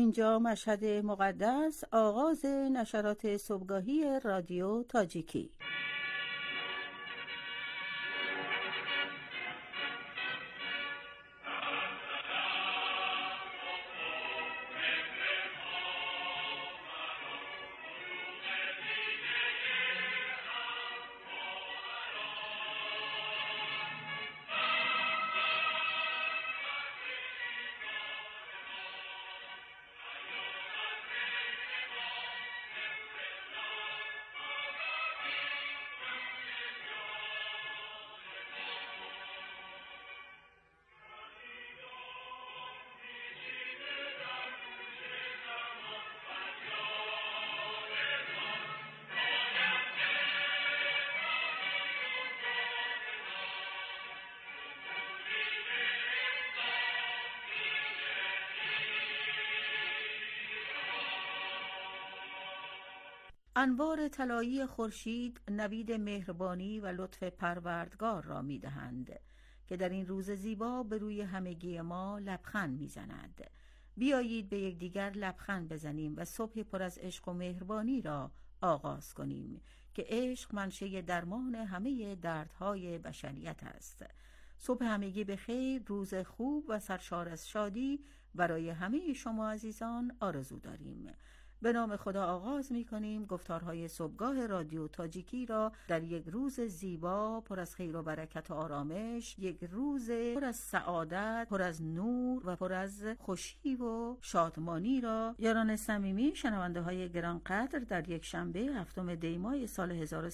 اینجا مشهد مقدس، آغاز نشرات صبحگاهی رادیو تاجیکی. انوار طلایی خورشید نوید مهربانی و لطف پروردگار را می‌دهند که در این روز زیبا به روی همگی ما لبخند می‌زند. بیایید به یکدیگر لبخند بزنیم و صبح پر از عشق و مهربانی را آغاز کنیم که عشق منشأ درمان همه دردهای بشریت است. صبح همگی به خیر، روز خوب و سرشار از شادی برای همه شما عزیزان آرزو داریم. به نام خدا آغاز می کنیم گفتارهای صبحگاه رادیو تاجیکی را در یک روز زیبا پر از خیر و برکت و آرامش، یک روز پر از سعادت، پر از نور و پر از خوشی و شادمانی را یاران صمیمی شنونده های گرانقدر در یک شنبه 7 دی ماه سال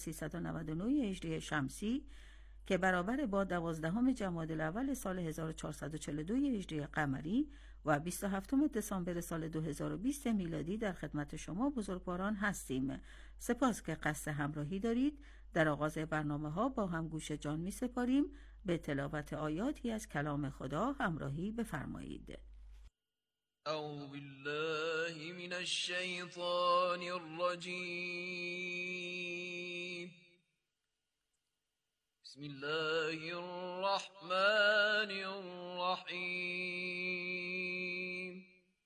1399 هجری شمسی که برابر با 12 جمادی الاول سال 1442 هجری قمری و 27 دسامبر سال 2020 میلادی در خدمت شما بزرگواران هستیم. سپاس که قصد همراهی دارید. در آغاز برنامه ها با هم گوش جان می سپاریم. به تلاوت آیاتی از کلام خدا همراهی بفرمایید. اعوذ بالله من الشیطان الرجیم. بسم الله الرحمن الرحیم.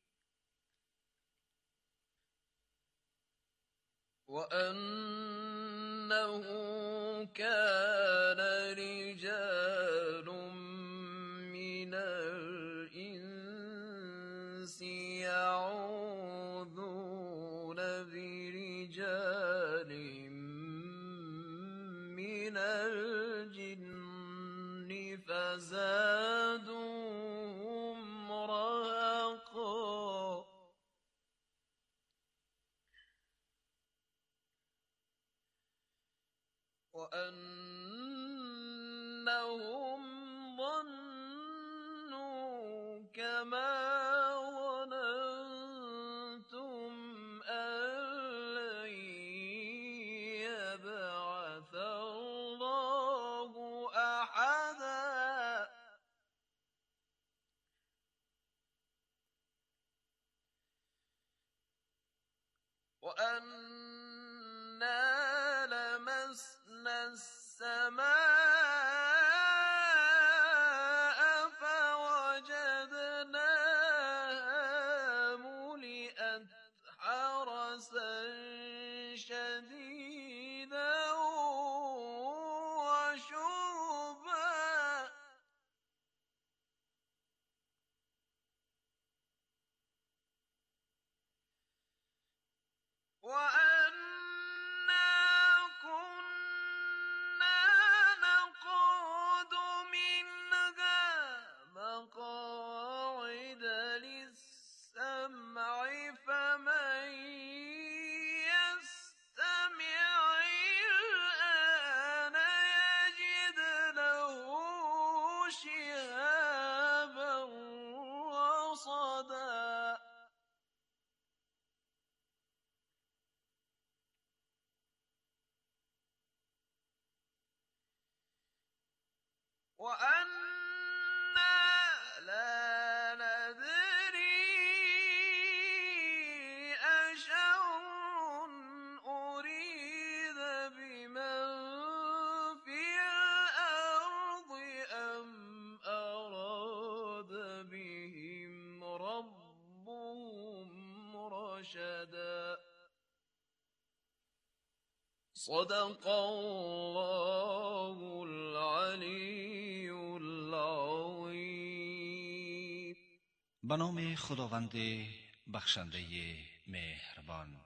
وأنه كان رجال من الإنس يعوذون برجال من الجن فزادوهم رهقا. وأنهم ظنوا كما ظننتم أن لن يبعث الله أحدا. وأنا لمسنا السماء فوجدناها ملئت حرسا شديدا وشربا. وأنا كنا صدق الله العلی العظیم. به نام خداوند بخشنده مهربان.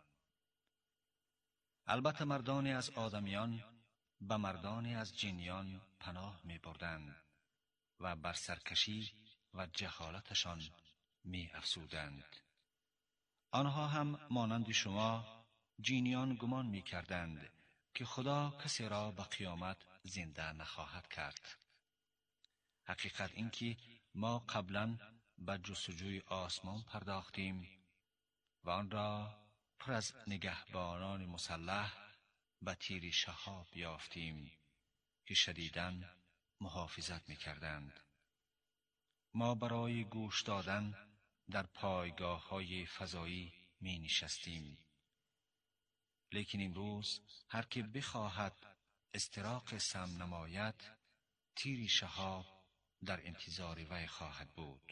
البته مردانی از آدمیان به مردانی از جنیان پناه می بردند و بر سرکشی و جهالتشان می افزودند. آنها هم مانند شما جنیان گمان می کردند که خدا کسی را به قیامت زنده نخواهد کرد. حقیقت این که ما قبلا به جستجوی آسمان پرداختیم و آن را پر از نگهبانان مسلح به تیر شهاب یافتیم که شدیداً محافظت می کردند. ما برای گوش دادن در پایگاه های فضایی می نشستیم. لیکن امروز هر که بخواهد استراق سم نماید، تیر شهاب در انتظار وی خواهد بود.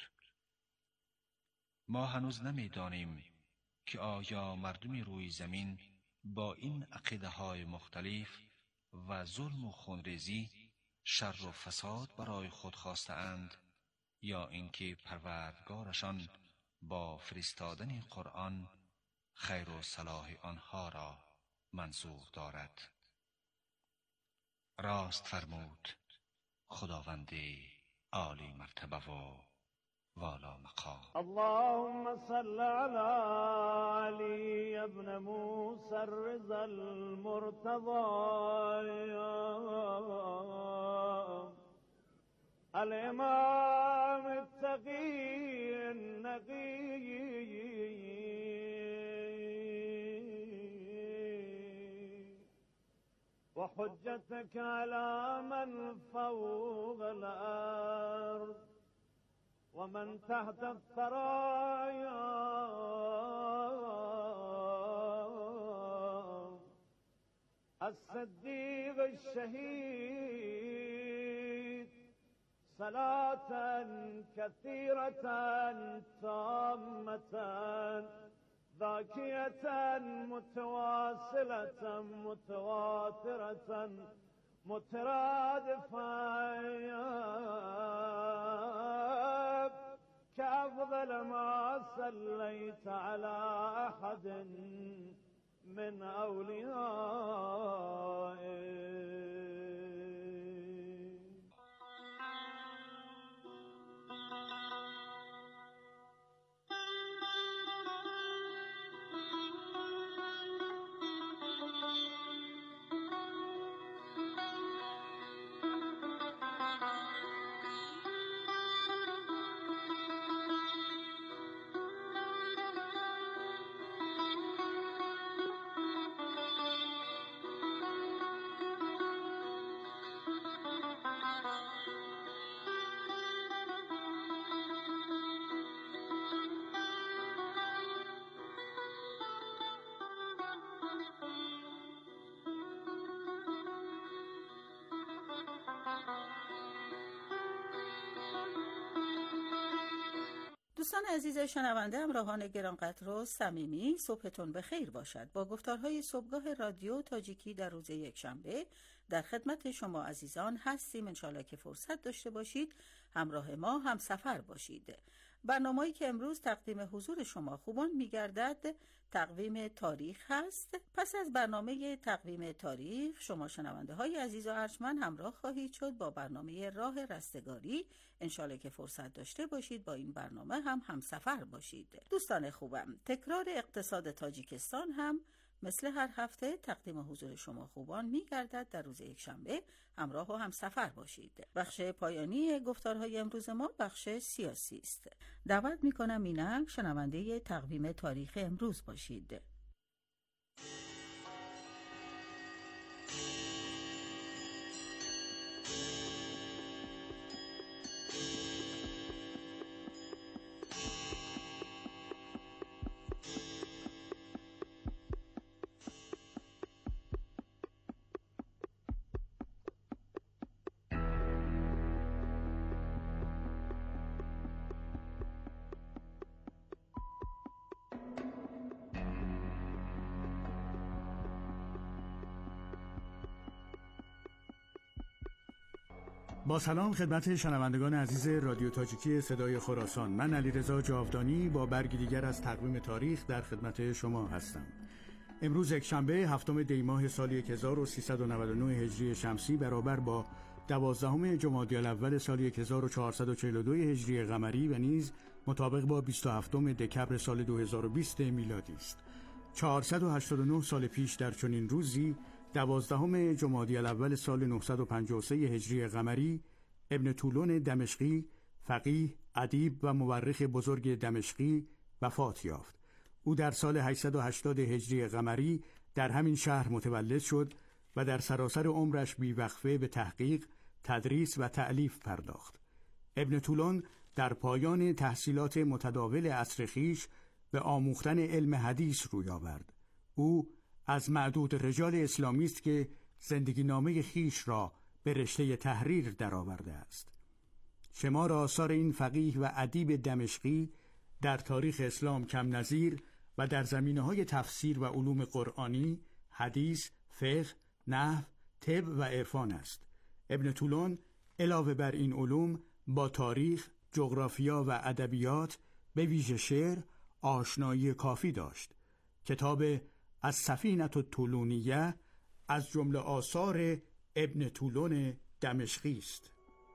ما هنوز نمی دانیم که آیا مردم روی زمین با این عقیده های مختلف و ظلم و خونریزی شر و فساد برای خود خواستند یا اینکه پروردگارشان با فرستادن قرآن خیر و صلاح آنها را منظور دارد. راست فرمود خداوند عالی مرتبه و والا مقام. اللهم صل على علي ابن موسى الرضا المرتضى الإمام التقي النقي وحجتك على من فوق الأرض ومن تحت الثرايا الصديق الشهيد صلاة كثيرة تامة ذاكية متواصلة متواترة مترادفة كأفضل ما صليت على أحد من أوليائك. دوستان عزیز شنونده، همراهان گرانقدر و صمیمی، صبحتون بخیر باشد. با گفتارهای صبحگاه رادیو تاجیکی در روز یکشنبه در خدمت شما عزیزان هستیم. انشالله که فرصت داشته باشید همراه ما هم سفر باشید. برنامه‌ای که امروز تقدیم حضور شما خوبان می‌گردد تقویم تاریخ هست. پس از برنامه تقویم تاریخ شما شنونده های عزیز و ارجمند همراه خواهید شد با برنامه راه رستگاری. انشالله که فرصت داشته باشید با این برنامه هم همسفر باشید. دوستان خوبم، تکرار اقتصاد تاجیکستان هم مثل هر هفته تقدیم حضور شما خوبان می‌گردد در روز یکشنبه. همراه و همسفر باشید. بخش پایانی گفتارهای امروز ما بخش سیاسی است. دعوت می‌کنم اینک شنونده تقویم تاریخ امروز باشید. با سلام خدمت شنوندگان عزیز رادیو تاجیکی صدای خراسان. من علیرضا جاودانی با برگی دیگر از تقویم تاریخ در خدمت شما هستم. امروز یکشنبه 7 دی ماه سال 1399 هجری شمسی برابر با 12 جمادی الاول سال 1442 هجری قمری و نیز مطابق با 27 دکبر سال 2020 میلادی است. 489 سال پیش در چنین روزی 12 جمادی الاول سال 953 هجری قمری ابن طولون دمشقی، فقیه، ادیب و مورخ بزرگ دمشقی وفات یافت. او در سال 880 هجری قمری در همین شهر متولد شد و در سراسر عمرش بیوقفه به تحقیق، تدریس و تألیف پرداخت. ابن طولون در پایان تحصیلات متداول عصر خویش به آموختن علم حدیث روی آورد. او از معدود رجال اسلامی است که زندگی نامه خویش را به رشته تحریر درآورده است. شمار آثار این فقیه و ادیب دمشقی در تاریخ اسلام کم نظیر و در زمینه‌های تفسیر و علوم قرآنی، حدیث، فقه، نحو، طب و عرفان است. ابن طولون علاوه بر این علوم با تاریخ، جغرافیا و ادبیات به ویژه شعر آشنایی کافی داشت. کتاب السفینة الطولونیه از جمله آثار ابن طولون دمشقی است.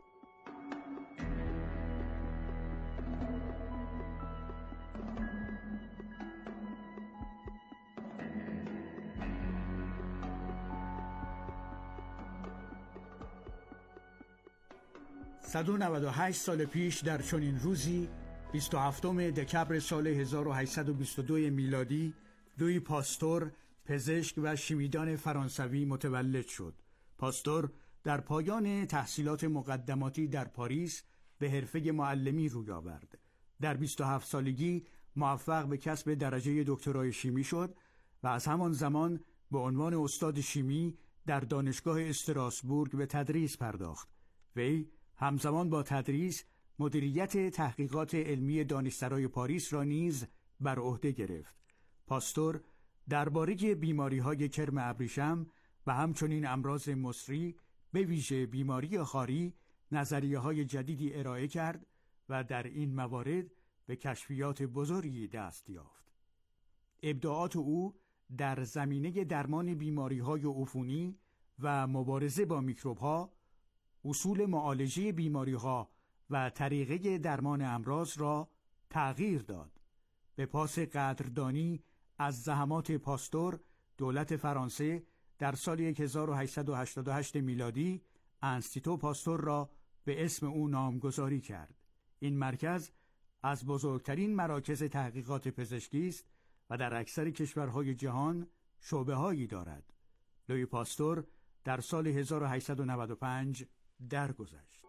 صد و 98 سال پیش در چنین روزی 27 دکبر سال 1822 میلادی لویی پاستور، پزشک و شیمیدان فرانسوی متولد شد. پاستور در پایان تحصیلات مقدماتی در پاریس به حرفه معلمی روی آورد. در 27 سالگی موفق به کسب درجه دکترای شیمی شد و از همان زمان به عنوان استاد شیمی در دانشگاه استراسبورگ به تدریس پرداخت. وی همزمان با تدریس مدیریت تحقیقات علمی دانشسرای پاریس را نیز بر عهده گرفت. پاستور درباره بیماری‌های کرم ابریشم و همچنین امراض مصری به ویژه بیماری خاری نظریه‌های جدیدی ارائه کرد و در این موارد به کشفیات بزرگی دست یافت. ابداعات او در زمینه درمان بیماری‌های عفونی و مبارزه با میکروب‌ها، اصول معالجه بیماری‌ها و طریقه درمان امراض را تغییر داد. به پاس قدردانی از زحمات پاستور، دولت فرانسه در سال 1888 میلادی انستیتو پاستور را به اسم او نامگذاری کرد. این مرکز از بزرگترین مراکز تحقیقات پزشکی است و در اکثر کشورهای جهان شعبه‌هایی دارد. لویی پاستور در سال 1895 درگذشت.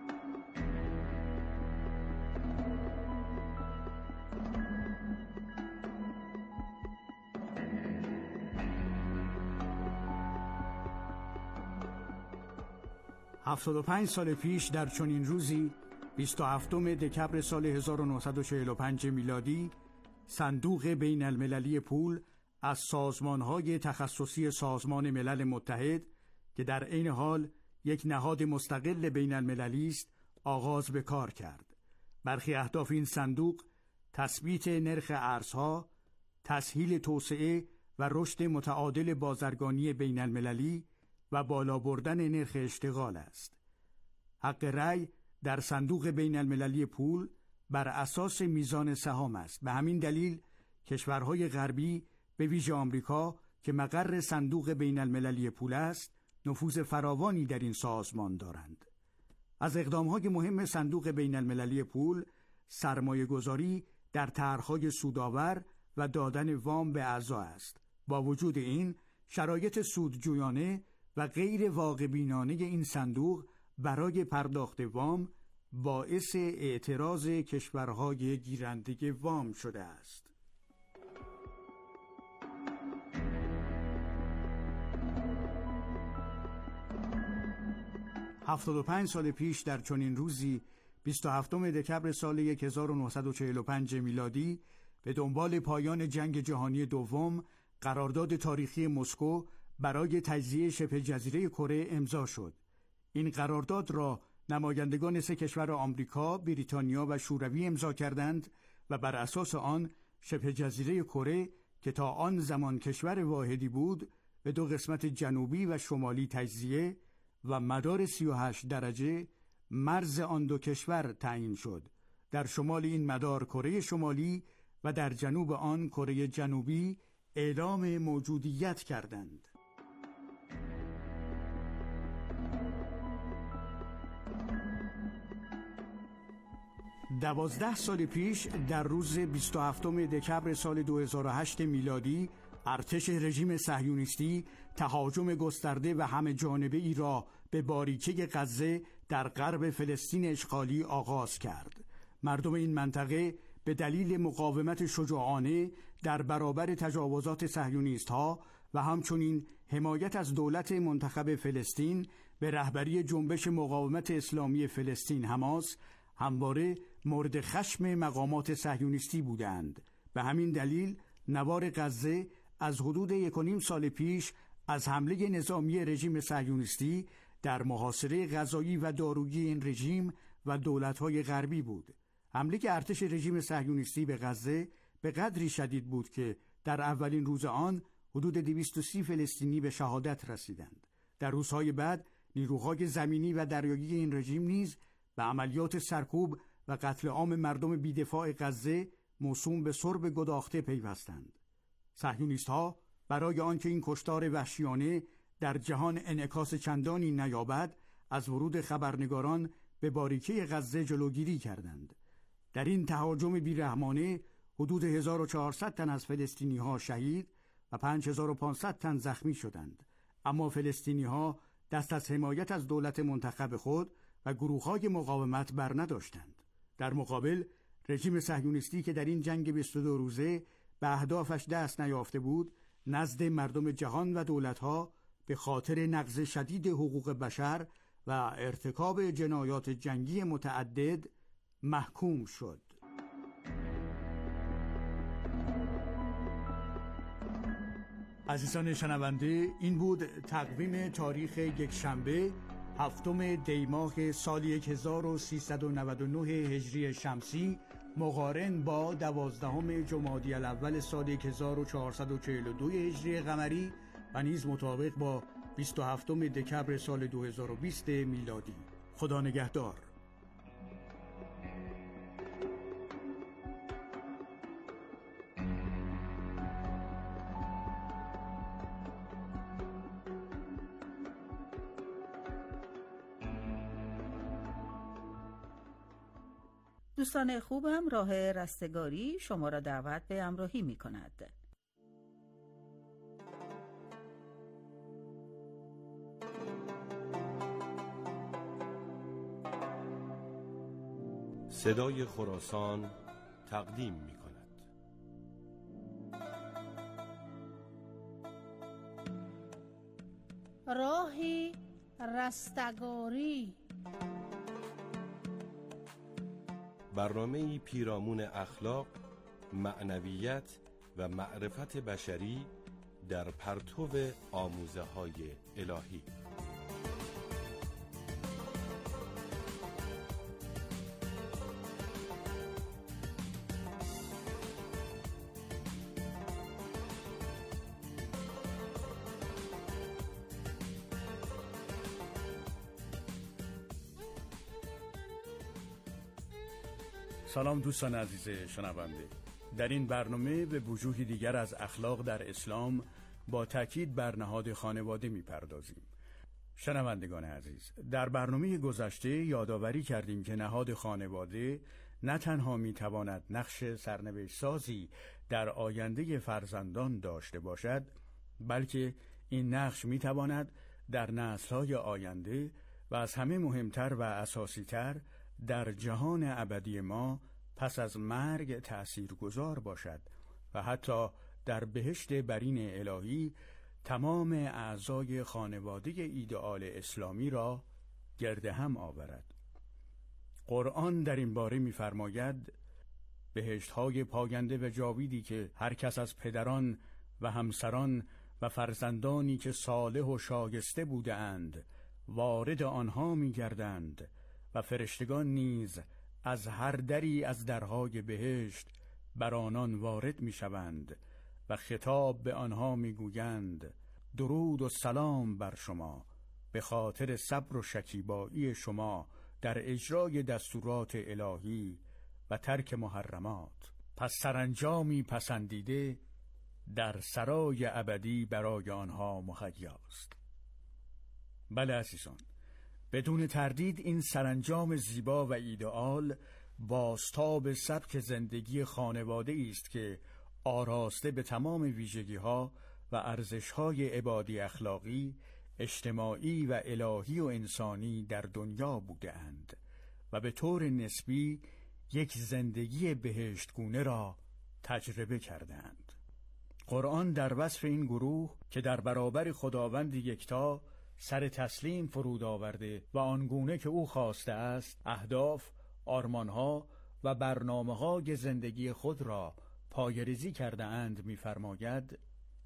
هفتاد و 75 سال پیش در چنین روزی 27 دکبر سال 1945 میلادی صندوق بین المللی پول از سازمان‌های تخصصی سازمان ملل متحد که در عین حال یک نهاد مستقل بین المللی است آغاز به کار کرد. برخی اهداف این صندوق تثبیت نرخ ارزها، تسهیل توسعه و رشد متعادل بازرگانی بین المللی و بالا بردن نرخ اشتغال است. حق رأی در صندوق بین المللی پول بر اساس میزان سهام است. به همین دلیل کشورهای غربی به ویژه آمریکا که مقر صندوق بین المللی پول است نفوذ فراوانی در این سازمان دارند. از اقدامهای مهم صندوق بین المللی پول سرمایه گذاری در طرح‌های سودآور و دادن وام به اعضا است. با وجود این شرایط سودجویانه و غیر واقع‌بینانه این صندوق برای پرداخت وام باعث اعتراض کشورهای گیرنده وام شده است. 75 سال پیش در چنین روزی 27 دکبر سال 1945 میلادی به دنبال پایان جنگ جهانی دوم قرارداد تاریخی مسکو برای تجزیه شبه جزیره کره امضا شد. این قرارداد را نمایندگان 3 کشور آمریکا، بریتانیا و شوروی امضا کردند و بر اساس آن شبه جزیره کره که تا آن زمان کشور واحدی بود به 2 قسمت جنوبی و شمالی تجزیه و مدار 38 درجه مرز آن 2 کشور تعیین شد. در شمال این مدار کره شمالی و در جنوب آن کره جنوبی اعلام موجودیت کردند. 12 سال پیش در روز 27 دکبر سال 2008 میلادی ارتش رژیم صهیونیستی تهاجم گسترده و همه جانبه ای را به باریکه غزه در غرب فلسطین اشغالی آغاز کرد. مردم این منطقه به دلیل مقاومت شجاعانه در برابر تجاوزات صهیونیست‌ها و همچنین حمایت از دولت منتخب فلسطین به رهبری جنبش مقاومت اسلامی فلسطین حماس همواره مورد خشم مقامات صهیونیستی بودند. به همین دلیل نوار غزه از حدود 1.5 سال پیش از حمله نظامی رژیم صهیونیستی در محاصره غذایی و دارویی این رژیم و دولت‌های غربی بود. حمله ارتش رژیم صهیونیستی به غزه به قدری شدید بود که در اولین روز آن حدود 230 فلسطینی به شهادت رسیدند. در روزهای بعد نیروهای زمینی و دریایی این رژیم نیز به عملیات سرکوب و قتل عام مردم بی‌دفاع غزه موسوم به سرب گداخته پیوستند. صهیونیست‌ها برای آنکه این کشتار وحشیانه در جهان انعکاس چندانی نیابد از ورود خبرنگاران به باریکه غزه جلوگیری کردند. در این تهاجم بیرحمانه حدود 1400 تن از فلسطینی‌ها شهید و 5500 تن زخمی شدند. اما فلسطینی‌ها دست از حمایت از دولت منتخب خود و گروه‌های مقاومت بر نداشتند. در مقابل رژیم صهیونیستی که در این جنگ 22 روزه به اهدافش دست نیافته بود، نزد مردم جهان و دولت‌ها به خاطر نقض شدید حقوق بشر و ارتکاب جنایات جنگی متعدد محکوم شد. عزیزان شنونده، این بود تقویم تاریخ یکشنبه 7 دی ماه سال 1399 هجری شمسی مقارن با 12 جمادی الاول سال 1442 هجری قمری و نیز مطابق با 27 دکبر سال 2020 میلادی. خدا نگهدار. دوستان خوبم، راه رستگاری شما را دعوت به همراهی می کند. صدای خراسان تقدیم می کند. راهی رستگاری، برنامه‌ای پیرامون اخلاق، معنویت و معرفت بشری در پرتو آموزه‌های الهی. سلام دوستان عزیز شنونده. در این برنامه به وجوهی دیگر از اخلاق در اسلام با تاکید بر نهاد خانواده می‌پردازیم. شنوندگان عزیز، در برنامه گذشته یادآوری کردیم که نهاد خانواده نه تنها می‌تواند نقش سرنوشت سازی در آینده فرزندان داشته باشد، بلکه این نقش می‌تواند در نسل‌های آینده و از همه مهمتر و اساسی‌تر در جهان ابدی ما پس از مرگ تأثیرگذار باشد و حتی در بهشت برین الهی تمام اعضای خانواده ایدئال اسلامی را گرد هم آورد. قرآن در این باره می‌فرماید بهشت‌های پاینده و جاویدی که هر کس از پدران و همسران و فرزندانی که صالح و شایسته بودند وارد آنها می‌گردند و فرشتگان نیز از هر دری از درهای بهشت بر آنان وارد می شوند و خطاب به آنها می گویند درود و سلام بر شما به خاطر صبر و شکیبایی شما در اجرای دستورات الهی و ترک محرمات. پس سرانجامی پسندیده در سرای ابدی برای آنها مهیاست. بله عزیزان، بدون تردید این سرانجام زیبا و ایدئال بازتاب سبک زندگی خانواده است که آراسته به تمام ویژگی‌ها و ارزش‌های عبادی، اخلاقی، اجتماعی و الهی و انسانی در دنیا بوده‌اند و به طور نسبی یک زندگی بهشتگونه را تجربه کردند. قرآن در وصف این گروه که در برابر خداوند یکتا سر تسلیم فرود آورده و آنگونه که او خواسته است اهداف، آرمانها و برنامه‌های زندگی خود را پایه‌ریزی کرده اند می‌فرماید: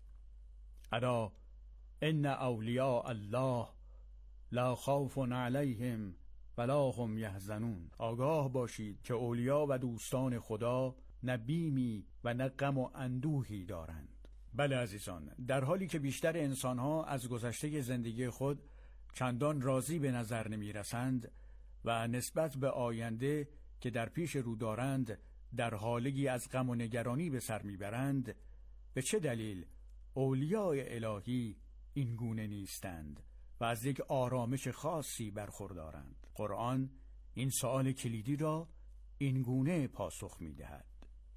الا ان اولیاء الله لا خوف علیهم ولا هم یحزنون. آگاه باشید که اولیا و دوستان خدا نه بیمی و نه غم و اندوهی دارند. بله عزیزان، در حالی که بیشتر انسانها از گذشته زندگی خود چندان راضی به نظر نمی رسند و نسبت به آینده که در پیش رو دارند در حالگی از غم و نگرانی به سر می برند، به چه دلیل اولیای الهی این گونه نیستند و از یک آرامش خاصی برخوردارند؟ قرآن این سؤال کلیدی را این گونه پاسخ می دهد: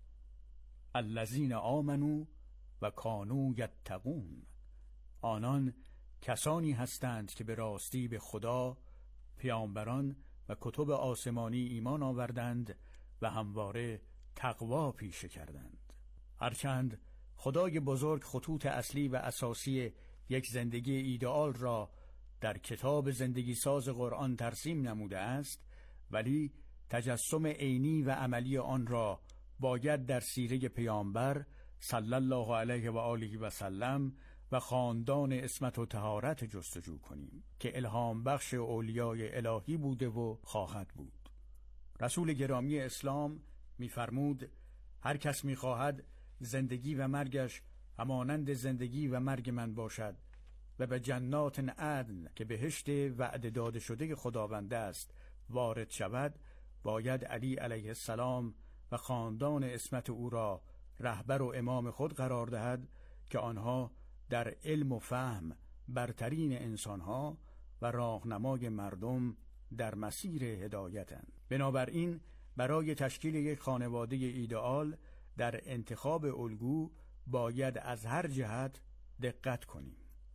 الذین آمنوا و کانوا یتقون. آنان کسانی هستند که به راستی به خدا، پیامبران و کتب آسمانی ایمان آوردند و همواره تقوا پیشه کردند. هرچند خدای بزرگ خطوط اصلی و اساسی یک زندگی ایدئال را در کتاب زندگی ساز قرآن ترسیم نموده است، ولی تجسم عینی و عملی آن را باید در سیره پیامبر صلی الله علیه و آله و سلم و خاندان عصمت و طهارت جستجو کنیم که الهام بخش اولیای الهی بوده و خواهد بود. رسول گرامی اسلام می‌فرمود: هر کس می‌خواهد زندگی و مرگش همانند زندگی و مرگ من باشد و به جنات عدن که بهشت وعده داده شده خداوند است وارد شود، باید علی علیه السلام و خاندان عصمت او را رهبر و امام خود قرار دهد که آنها در علم و فهم برترین انسانها و راهنمای مردم در مسیر هدایتند. بنابراین برای تشکیل یک خانواده ایدئال در انتخاب الگو باید از هر جهت دقت کنیم.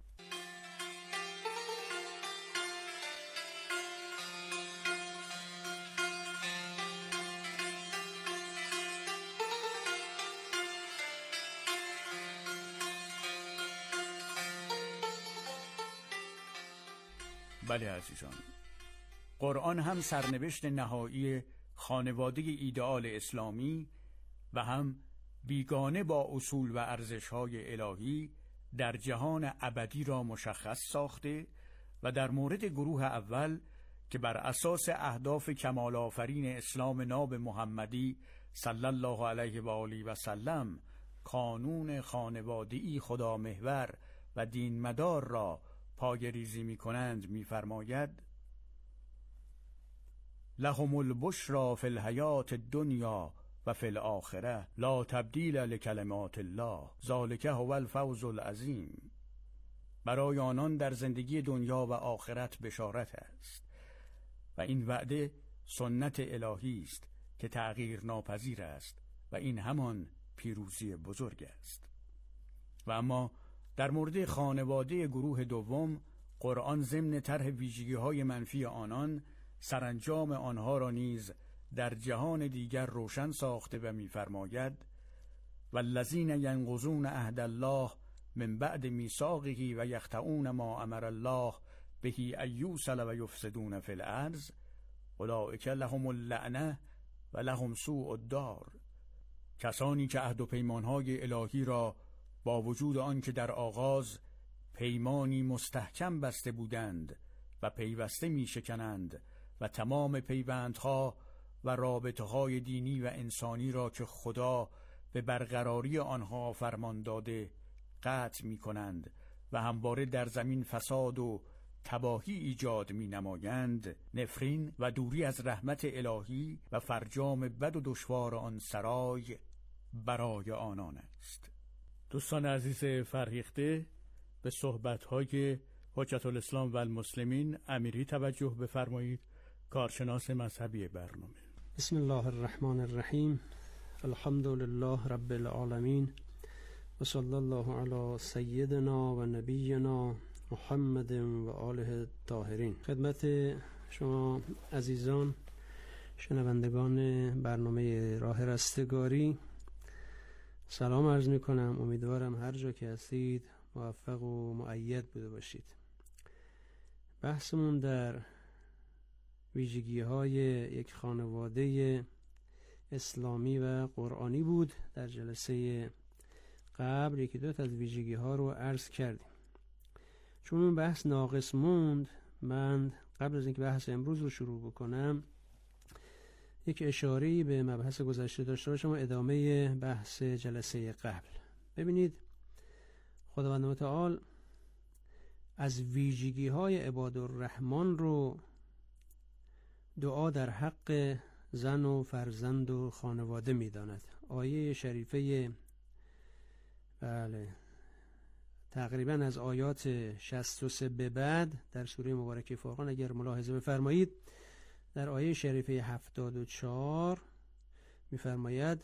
بله عزیزان، قرآن هم سرنوشت نهایی خانواده ایدئال اسلامی و هم بیگانه با اصول و ارزش‌های الهی در جهان ابدی را مشخص ساخته و در مورد گروه اول که بر اساس اهداف کمال آفرین اسلام ناب محمدی صلی الله علیه و آله و سلم قانون خانوادگی خدا محور و دین مدار را پایه‌ریزی می‌کنند می‌فرماید: لهم البشری فی الحیاة الدنیا و فی الآخرة لا تبدیل لکلمات الله ذلک هو الفوز العظیم. برای آنان در زندگی دنیا و آخرت بشارت است و این وعده سنت الهی است که تغییر ناپذیر است و این همان پیروزی بزرگ است. و اما در مورد خانواده گروه دوم، قرآن ضمن طرح ویژگی‌های منفی آنان سرانجام آنها را نیز در جهان دیگر روشن ساخته و می‌فرماید: والذین ینقضون عهد الله من بعد میثاقه و یقطعون ما امر الله به ان یوصل و یفسدون فی الارض اولئک لهم اللعنه و لهم سوء الدار. کسانی که عهد و پیمان‌های الهی را با وجود آن که در آغاز پیمانی مستحکم بسته بودند و پیوسته می شکنند و تمام پیوندها و رابطه‌های دینی و انسانی را که خدا به برقراری آنها فرمان داده قطع می‌کنند و همواره در زمین فساد و تباهی ایجاد می‌نمایند، نفرین و دوری از رحمت الهی و فرجام بد و دشوار آن سرای برای آنان است. دوستان عزیز فرهیخته، به صحبت‌های حجت الاسلام و المسلمین امیری توجه بفرمایید، کارشناس مذهبی برنامه. بسم الله الرحمن الرحیم. الحمد لله رب العالمین و صلی الله علی سیدنا و نبینا محمد و آله الطاهرین. خدمت شما عزیزان شنوندگان برنامه راه رستگاری سلام عرض می کنم. امیدوارم هر جا که هستید موفق و مؤید بوده باشید. بحثمون در ویژگی های یک خانواده اسلامی و قرآنی بود. در جلسه قبل یکی دو تا از ویژگی ها رو عرض کردیم. چون اون بحث ناقص موند، من قبل از اینکه بحث امروز رو شروع بکنم یک اشاره‌ای به مبحث گذشته داشته باشم و ادامه بحث جلسه قبل. ببینید، خداوند متعال از ویژگی های عبادالرحمن رو دعا در حق زن و فرزند و خانواده می‌داند. آیه شریفه تقریبا از آیات 63 به بعد در سوره مبارکه فرقان اگر ملاحظه بفرمایید، در آیه شریفه 74 می‌فرماید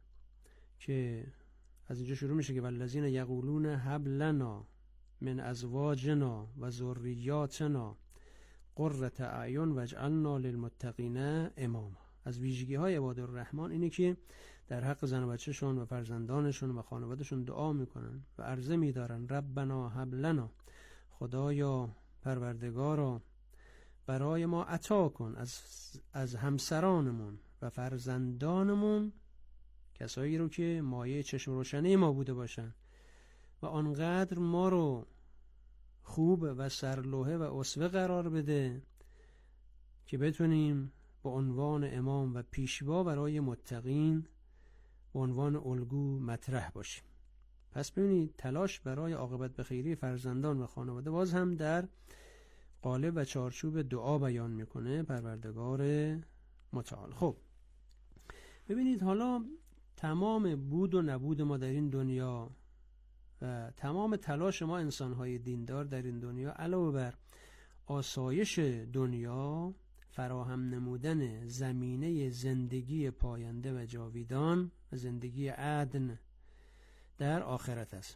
که از اینجا شروع میشه که والذین یقولون هب لنا من ازواجنا و ذریاتنا قرة اعین واجعلنا للمتقین اماما. از ویژگی های عبادالرحمن اینه که در حق زن و بچه‌شون و فرزندانشون و خانوادهشون دعا میکنن و عرضه میدارن ربنا هب لنا، خدایا پروردگارا برای ما عطا کن از همسرانمون و فرزندانمون کسایی رو که مایه چشم روشنی ما بوده باشن و آنقدر ما رو خوب و سرلوحه و اسوه قرار بده که بتونیم به عنوان امام و پیشوا برای متقین به عنوان الگو مطرح باشیم. پس ببینید، تلاش برای عاقبت بخیری فرزندان و خانواده باز هم در قالب و چارچوب دعا بیان میکنه پروردگار متعال. خب ببینید، حالا تمام بود و نبود ما در این دنیا و تمام تلاش ما انسان‌های دیندار در این دنیا علاوه بر آسایش دنیا، فراهم نمودن زمینه زندگی پاینده و جاویدان و زندگی عدن در آخرت است.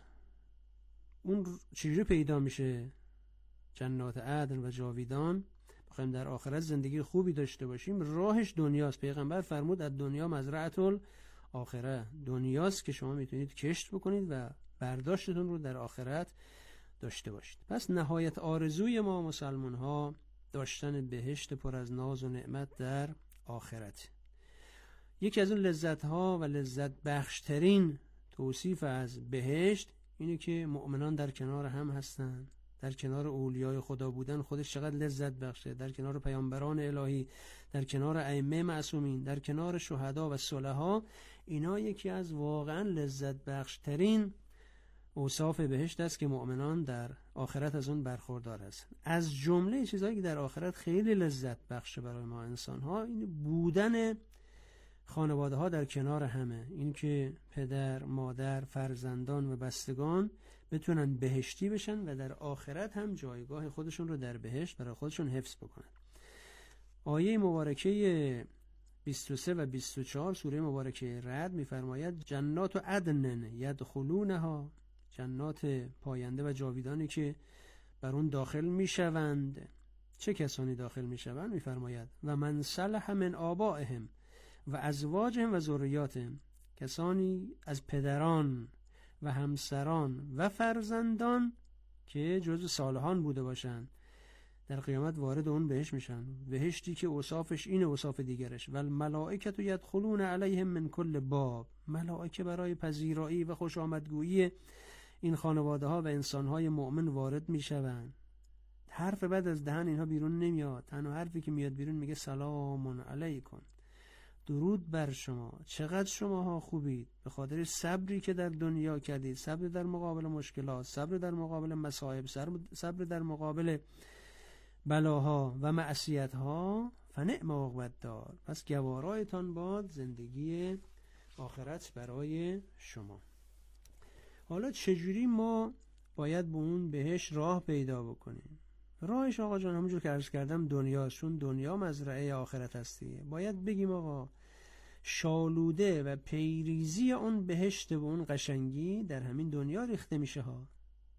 اون چجوری پیدا میشه؟ جنات عدن و جاویدان بخوایم در آخرت زندگی خوبی داشته باشیم، راهش دنیاست. پیغمبر فرمود از دنیا مزرعة الاخره، دنیاست که شما میتونید کشت بکنید و برداشتتون رو در آخرت داشته باشید. پس نهایت آرزوی ما مسلمان ها داشتن بهشت پر از ناز و نعمت در آخرت. یکی از اون لذت ها و لذت بخشترین توصیف از بهشت اینه که مؤمنان در کنار هم هستن، در کنار اولیای خدا بودن خودش چقدر لذت بخشه، در کنار پیامبران الهی، در کنار ائمه معصومین، در کنار شهدا و صلحا. اینا یکی از واقعا لذت بخشترین اوصاف بهشت است که مؤمنان در آخرت از اون برخوردار هستند. از جمله چیزهایی که در آخرت خیلی لذت بخشه برای ما انسان ها این بودن خانواده ها در کنار همه، این که پدر، مادر، فرزندان و بستگان بتونن بهشتی بشن و در آخرت هم جایگاه خودشون رو در بهشت برای خودشون حفظ بکنن. آیه مبارکه 23 و 24 سوره مبارکه رعد می‌فرماید جنات عدن یدخلونها، جنات پاینده و جاویدانی که بر اون داخل میشوند. چه کسانی داخل میشوند؟ می‌فرماید و من صلح من آبائهم و ازواجهم و ذریاتهم، کسانی از پدران و همسران و فرزندان که جزو صالحان بوده باشند در قیامت وارد اون بهشت میشن. بهشتی که اوصافش اینه، اوصاف دیگرش و الملائکه یدخلون علیهم من کل باب، ملائکه برای پذیرایی و خوش آمدگویی این خانواده ها و انسان های مؤمن وارد میشوند. حرف بد از دهن اینها بیرون نمیاد. تنها حرفی که میاد بیرون میگه سلام علیکم، درود بر شما، چقدر شماها خوبید، به خاطر صبری که در دنیا کردید، صبر در مقابل مشکلات، صبر در مقابل مصائب، صبر در مقابل بلاها و معصیتها، فنعم عقبت دار، پس گوارایتان باد زندگی آخرت برای شما. حالا چجوری ما باید به اون بهش راه پیدا بکنیم؟ راهش آقا جان همونجور که عرض کردم دنیاست، چون دنیا مزرعه آخرت هستیه. باید بگیم آقا شالوده و پیریزی اون بهشت و اون قشنگی در همین دنیا ریخته میشه ها،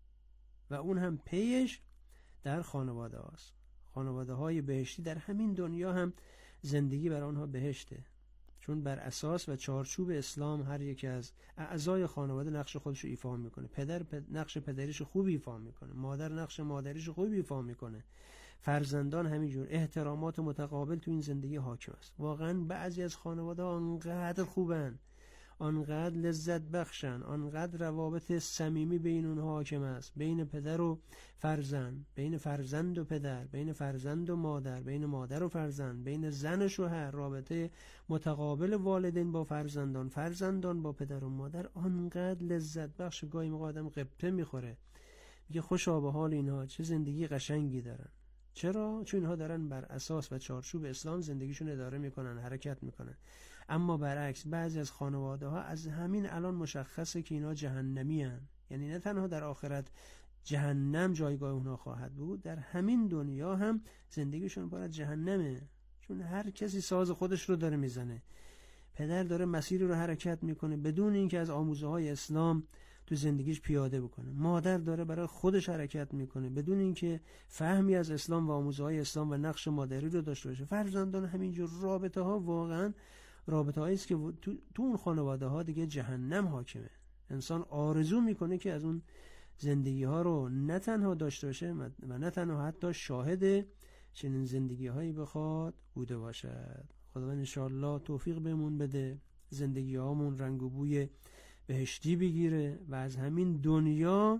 و اون هم پیش در خانواده هاست. خانواده های بهشتی در همین دنیا هم زندگی بر آنها بهشته، چون بر اساس و چارچوب اسلام هر یکی از اعضای خانواده نقش خودش رو ایفا میکنه. پدر نقش پدریش خوب ایفا میکنه، مادر نقش مادریش خوب ایفا میکنه، فرزندان همینجور. احترامات متقابل تو این زندگی حاکم است. واقعا بعضی از خانواده ها انقدر خوبن، آنقدر لذت بخشن، آنقدر روابط صمیمی بین اونها حاکم است، بین پدر و فرزند، بین فرزند و پدر، بین فرزند و مادر، بین مادر و فرزند، بین زن و شوهر، رابطه متقابل والدین با فرزندان، فرزندان با پدر و مادر آنقدر لذت بخش. گاهی موقع آدم غبطه میخوره، میگه خوشا به حال اینها، چه زندگی قشنگی دارن. چرا؟ چون اینها دارن بر اساس و چارچوب اسلام زندگیشون اداره میکنن، حرکت میکنن. اما برعکس بعضی از خانواده ها از همین الان مشخصه که اینا جهنمی هن. یعنی نه تنها در آخرت جهنم جایگاه اونها خواهد بود، در همین دنیا هم زندگیشون پر از جهنمه، چون هر کسی ساز خودش رو داره میزنه. پدر داره مسیری رو حرکت میکنه بدون اینکه از آموزه های اسلام تو زندگیش پیاده بکنه. مادر داره برای خودش حرکت میکنه بدون اینکه فهمی از اسلام و آموزه های اسلام و نقش مادری رو داشته باشه. فرزندان همینجور. رابطه ها واقعا رابطه هایی است که تو اون خانواده ها دیگه جهنم حاکمه. انسان آرزو میکنه که از اون زندگی ها رو نه تنها داشته باشه و نه تنها حتی شاهد چنین زندگی هایی بخواد بوده باشد. خداوند انشاءالله توفیق بهمون بده زندگی هامون رنگ و بوی بهشتی بگیره و از همین دنیا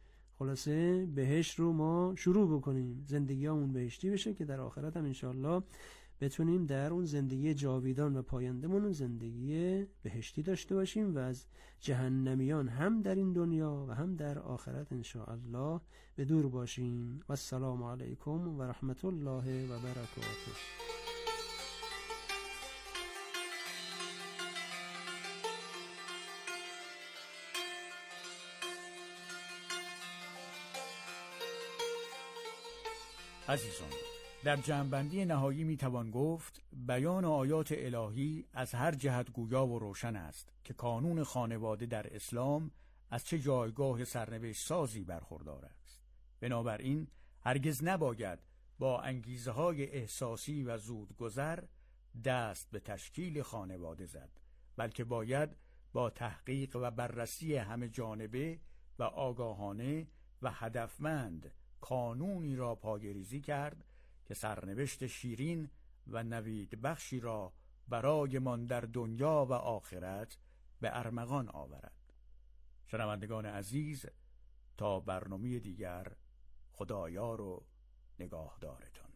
خلاصه بهشت رو ما شروع بکنیم، زندگی هامون بهشتی بشه که در آخرت هم انشاءالله بتونیم در اون زندگی جاویدان و پایندمون زندگی بهشتی داشته باشیم و از جهنمیان هم در این دنیا و هم در آخرت انشاءالله به دور باشیم. و السلام علیکم و رحمت الله و برکاته. عزیزان، در جمع‌بندی نهایی میتوان گفت بیان آیات الهی از هر جهت گویا و روشن است که کانون خانواده در اسلام از چه جایگاه سرنوشت سازی برخوردار است. بنابراین هرگز نباید با انگیزه‌های احساسی و زودگذر دست به تشکیل خانواده زد، بلکه باید با تحقیق و بررسی همه جانبه و آگاهانه و هدفمند کانونی را پایه‌ریزی کرد که سرنوشت شیرین و نوید بخشی را برای من در دنیا و آخرت به ارمغان آورد. شنوندگان عزیز، تا برنامه دیگر، خدایار و نگاهدارتان.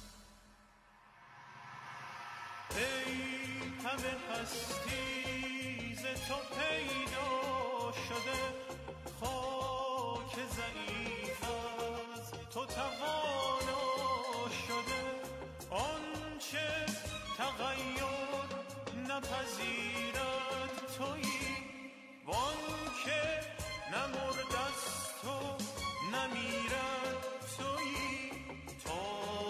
ای همه هستی تو پیدا شده، خاک ضعیف از تو توانا شده. آنچه تغییر نپذیرد تویی، وانکه نمرده است و نمیرد تویی. تا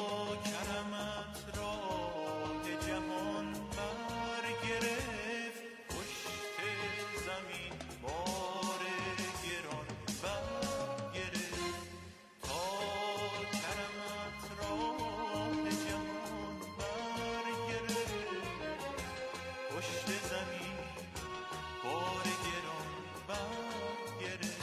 کرمت راه جهان برگرفت، پشت زمین بار گران برگرفت. تا کرمت راه جهان برگرفت، پشت زمین بار گران برگرفت.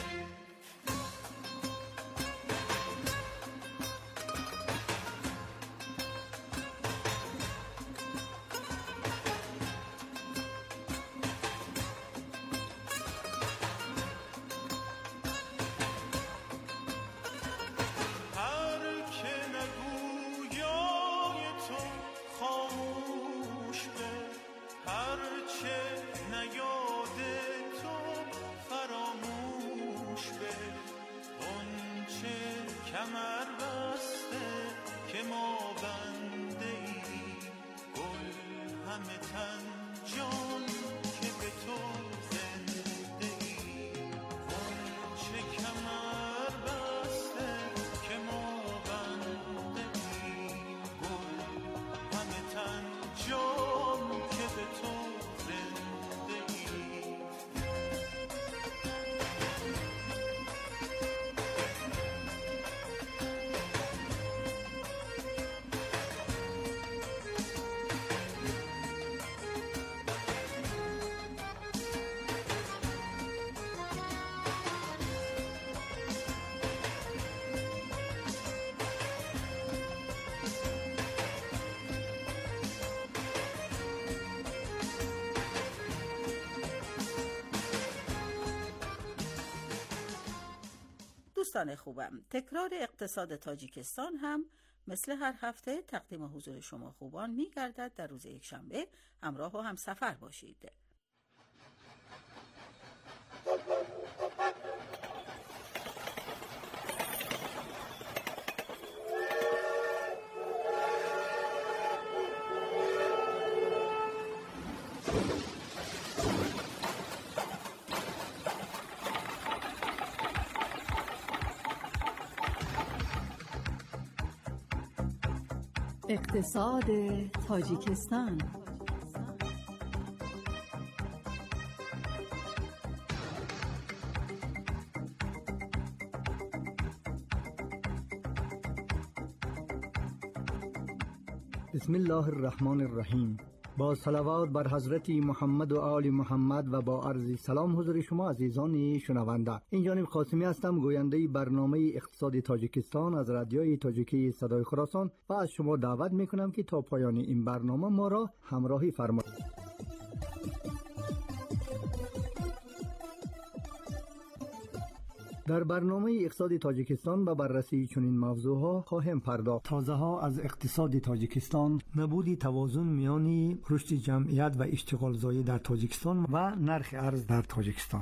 کمر بسته که ما بنده ای، گل همه تن جان که به تو زنده ای. غنچه کمر بسته که ما بنده ای، گل همه تن جان که به تو زنده ای. دوستان خوبم، تکرار اقتصاد تاجیکستان هم مثل هر هفته تقدیم حضور شما خوبان می‌گردد در روز یکشنبه. همراه و همسفر باشید. اقتصاد تاجیکستان. بسم الله الرحمن الرحیم. با صلوات بر حضرت محمد و آل محمد و با عرض سلام حضور شما عزیزان شنونده. این جانب قاسمی هستم، گوینده برنامه اقتصاد تاجیکستان از رادیوی تاجیکی صدای خراسان و از شما دعوت میکنم که تا پایان این برنامه ما را همراهی فرمایید. در برنامه اقتصاد تاجیکستان به بررسی چنین موضوعها خواهیم پرداخت. تازه‌ها از اقتصاد تاجیکستان، نبود توازن میان رشد جمعیت و اشتغال زایی در تاجیکستان و نرخ ارز در تاجیکستان.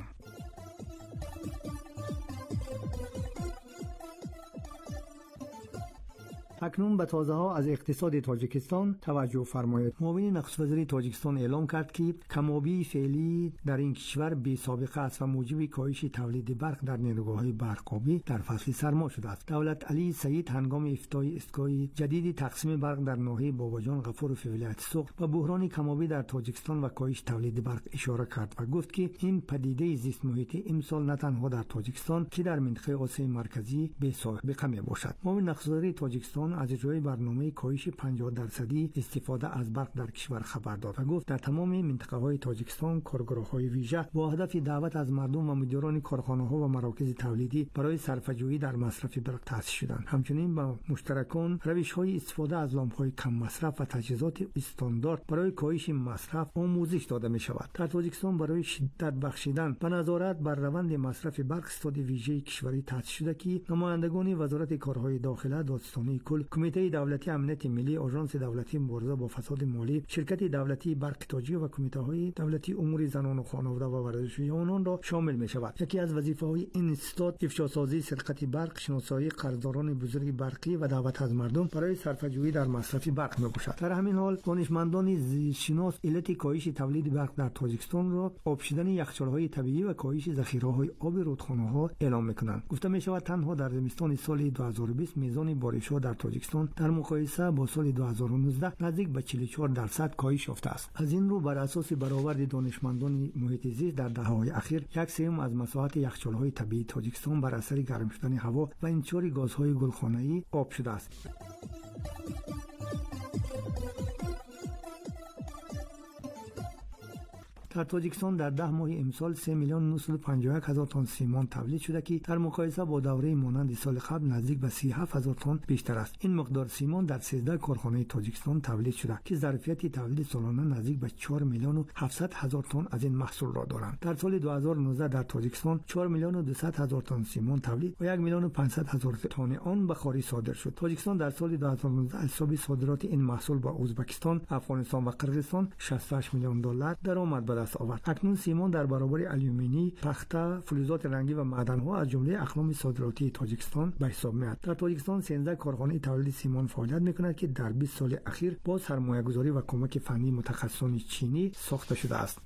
اکنون به تازه‌ها از اقتصاد تاجیکستان توجه فرمایید. معاون نخست وزیر تاجیکستان اعلام کرد که کم‌آبی فعلی در این کشور بی سابقه است و موجب کاهش تولید برق در نیروگاه‌های برق‌آبی در فصل سرما شده است. دولت علی سعید هنگام افتتاح اسکای جدید تقسیم برق در ناحیه باباجان غفور فی ولایت سوق و بحران کم‌آبی در تاجیکستان و کاهش تولید برق اشاره کرد و گفت که این پدیده زیست محیطی امسال نه تنها در تاجیکستان که در منطقه آسیای مرکزی بی سابقه میباشد. معاون نخست وزیر تاجیکستان از اجرای برنامه کاهش 50% استفاده از برق در کشور خبر داد و گفت در تمام منطقه‌های تاجیکستان کارگرهای ویژه با هدف دعوت از مردم و مدیران کارخانه‌ها و مراکز تولیدی برای صرفه‌جویی در مصرف برق تأسیس شدند. همچنین با مشترکان روش‌های استفاده از لامپ‌های کم مصرف و تجهیزات استاندارد برای کاهش مصرف آموزش داده می‌شود. در تاجیکستان برای شدت بخشیدن و نظارت بر روند مصرف برق استاد ویژه کشوری تأسیس شده که نمایندگان وزارت کارهای داخله، دادستانی پول، کمیته دولتی امنیت ملی، آژانس دولتی مبارزه با فساد مالی، شرکت دولتی برق تاجیک و کمیته‌های دولتی امور زنان و خانواده و ورزشیان را شامل می‌شود. یکی از وظیفه‌های این استاد افشاسازی سرقت برق، شناسایی قرضداران بزرگ برقی و دعوت از مردم برای صرفه‌جویی در مصرف برق می‌باشد. در همین حال دانشمندان زیستشناس علت کاهش تولید برق در تاجیکستان را آب شدن یخچال‌های طبیعی و کاهش ذخیره‌های آب رودخانه‌ها اعلام می‌کنند. گفته می‌شود تنها در زمستان سال 2020 میزان بارش‌ها در تاجیکستان در مقایسه با سال 2019 نزدیک به 44% کاهش یافته است. از این رو بر اساس برآورد دانشمندان محیط زیست در دهه‌های اخیر 1/3 از مساحت یخچال‌های طبیعی تاجیکستان بر اثر گرم شدن هوا و انتشار گازهای گلخانه‌ای آب شده است. در تاجیکستان در 10 ماه امسال 3,951,000 تن سیمان تولید شده که در مقایسه با دوره مانند سال قبل نزدیک به 37,000 تن بیشتر است. این مقدار سیمان در 13 کارخانه تاجیکستان تولید شده که ظرفیت تولید سالانه نزدیک به 4,700,000 تن از این محصول را دارند. در سال 2019 در تاجیکستان 4,200,000 تن سیمان تولید و 1,500,000 تن آن به خارج صادر شد. تاجیکستان در سال 2019 حساب صادرات این محصول با ازبکستان، افغانستان و قرقیزستان 68 میلیون دلار درآمد به دست آورد. اکنون سیمان در برابر آلومینی، پخته، فلزات رنگی و معدن‌ها از جمله اقلام صادراتی تاجیکستان به حساب می‌آید. در تاجیکستان 13 کارخانه تولید سیمان فعالیت می‌کند که در 20 سال اخیر با سرمایه‌گذاری و کمک فنی متخصصان چینی ساخته شده است.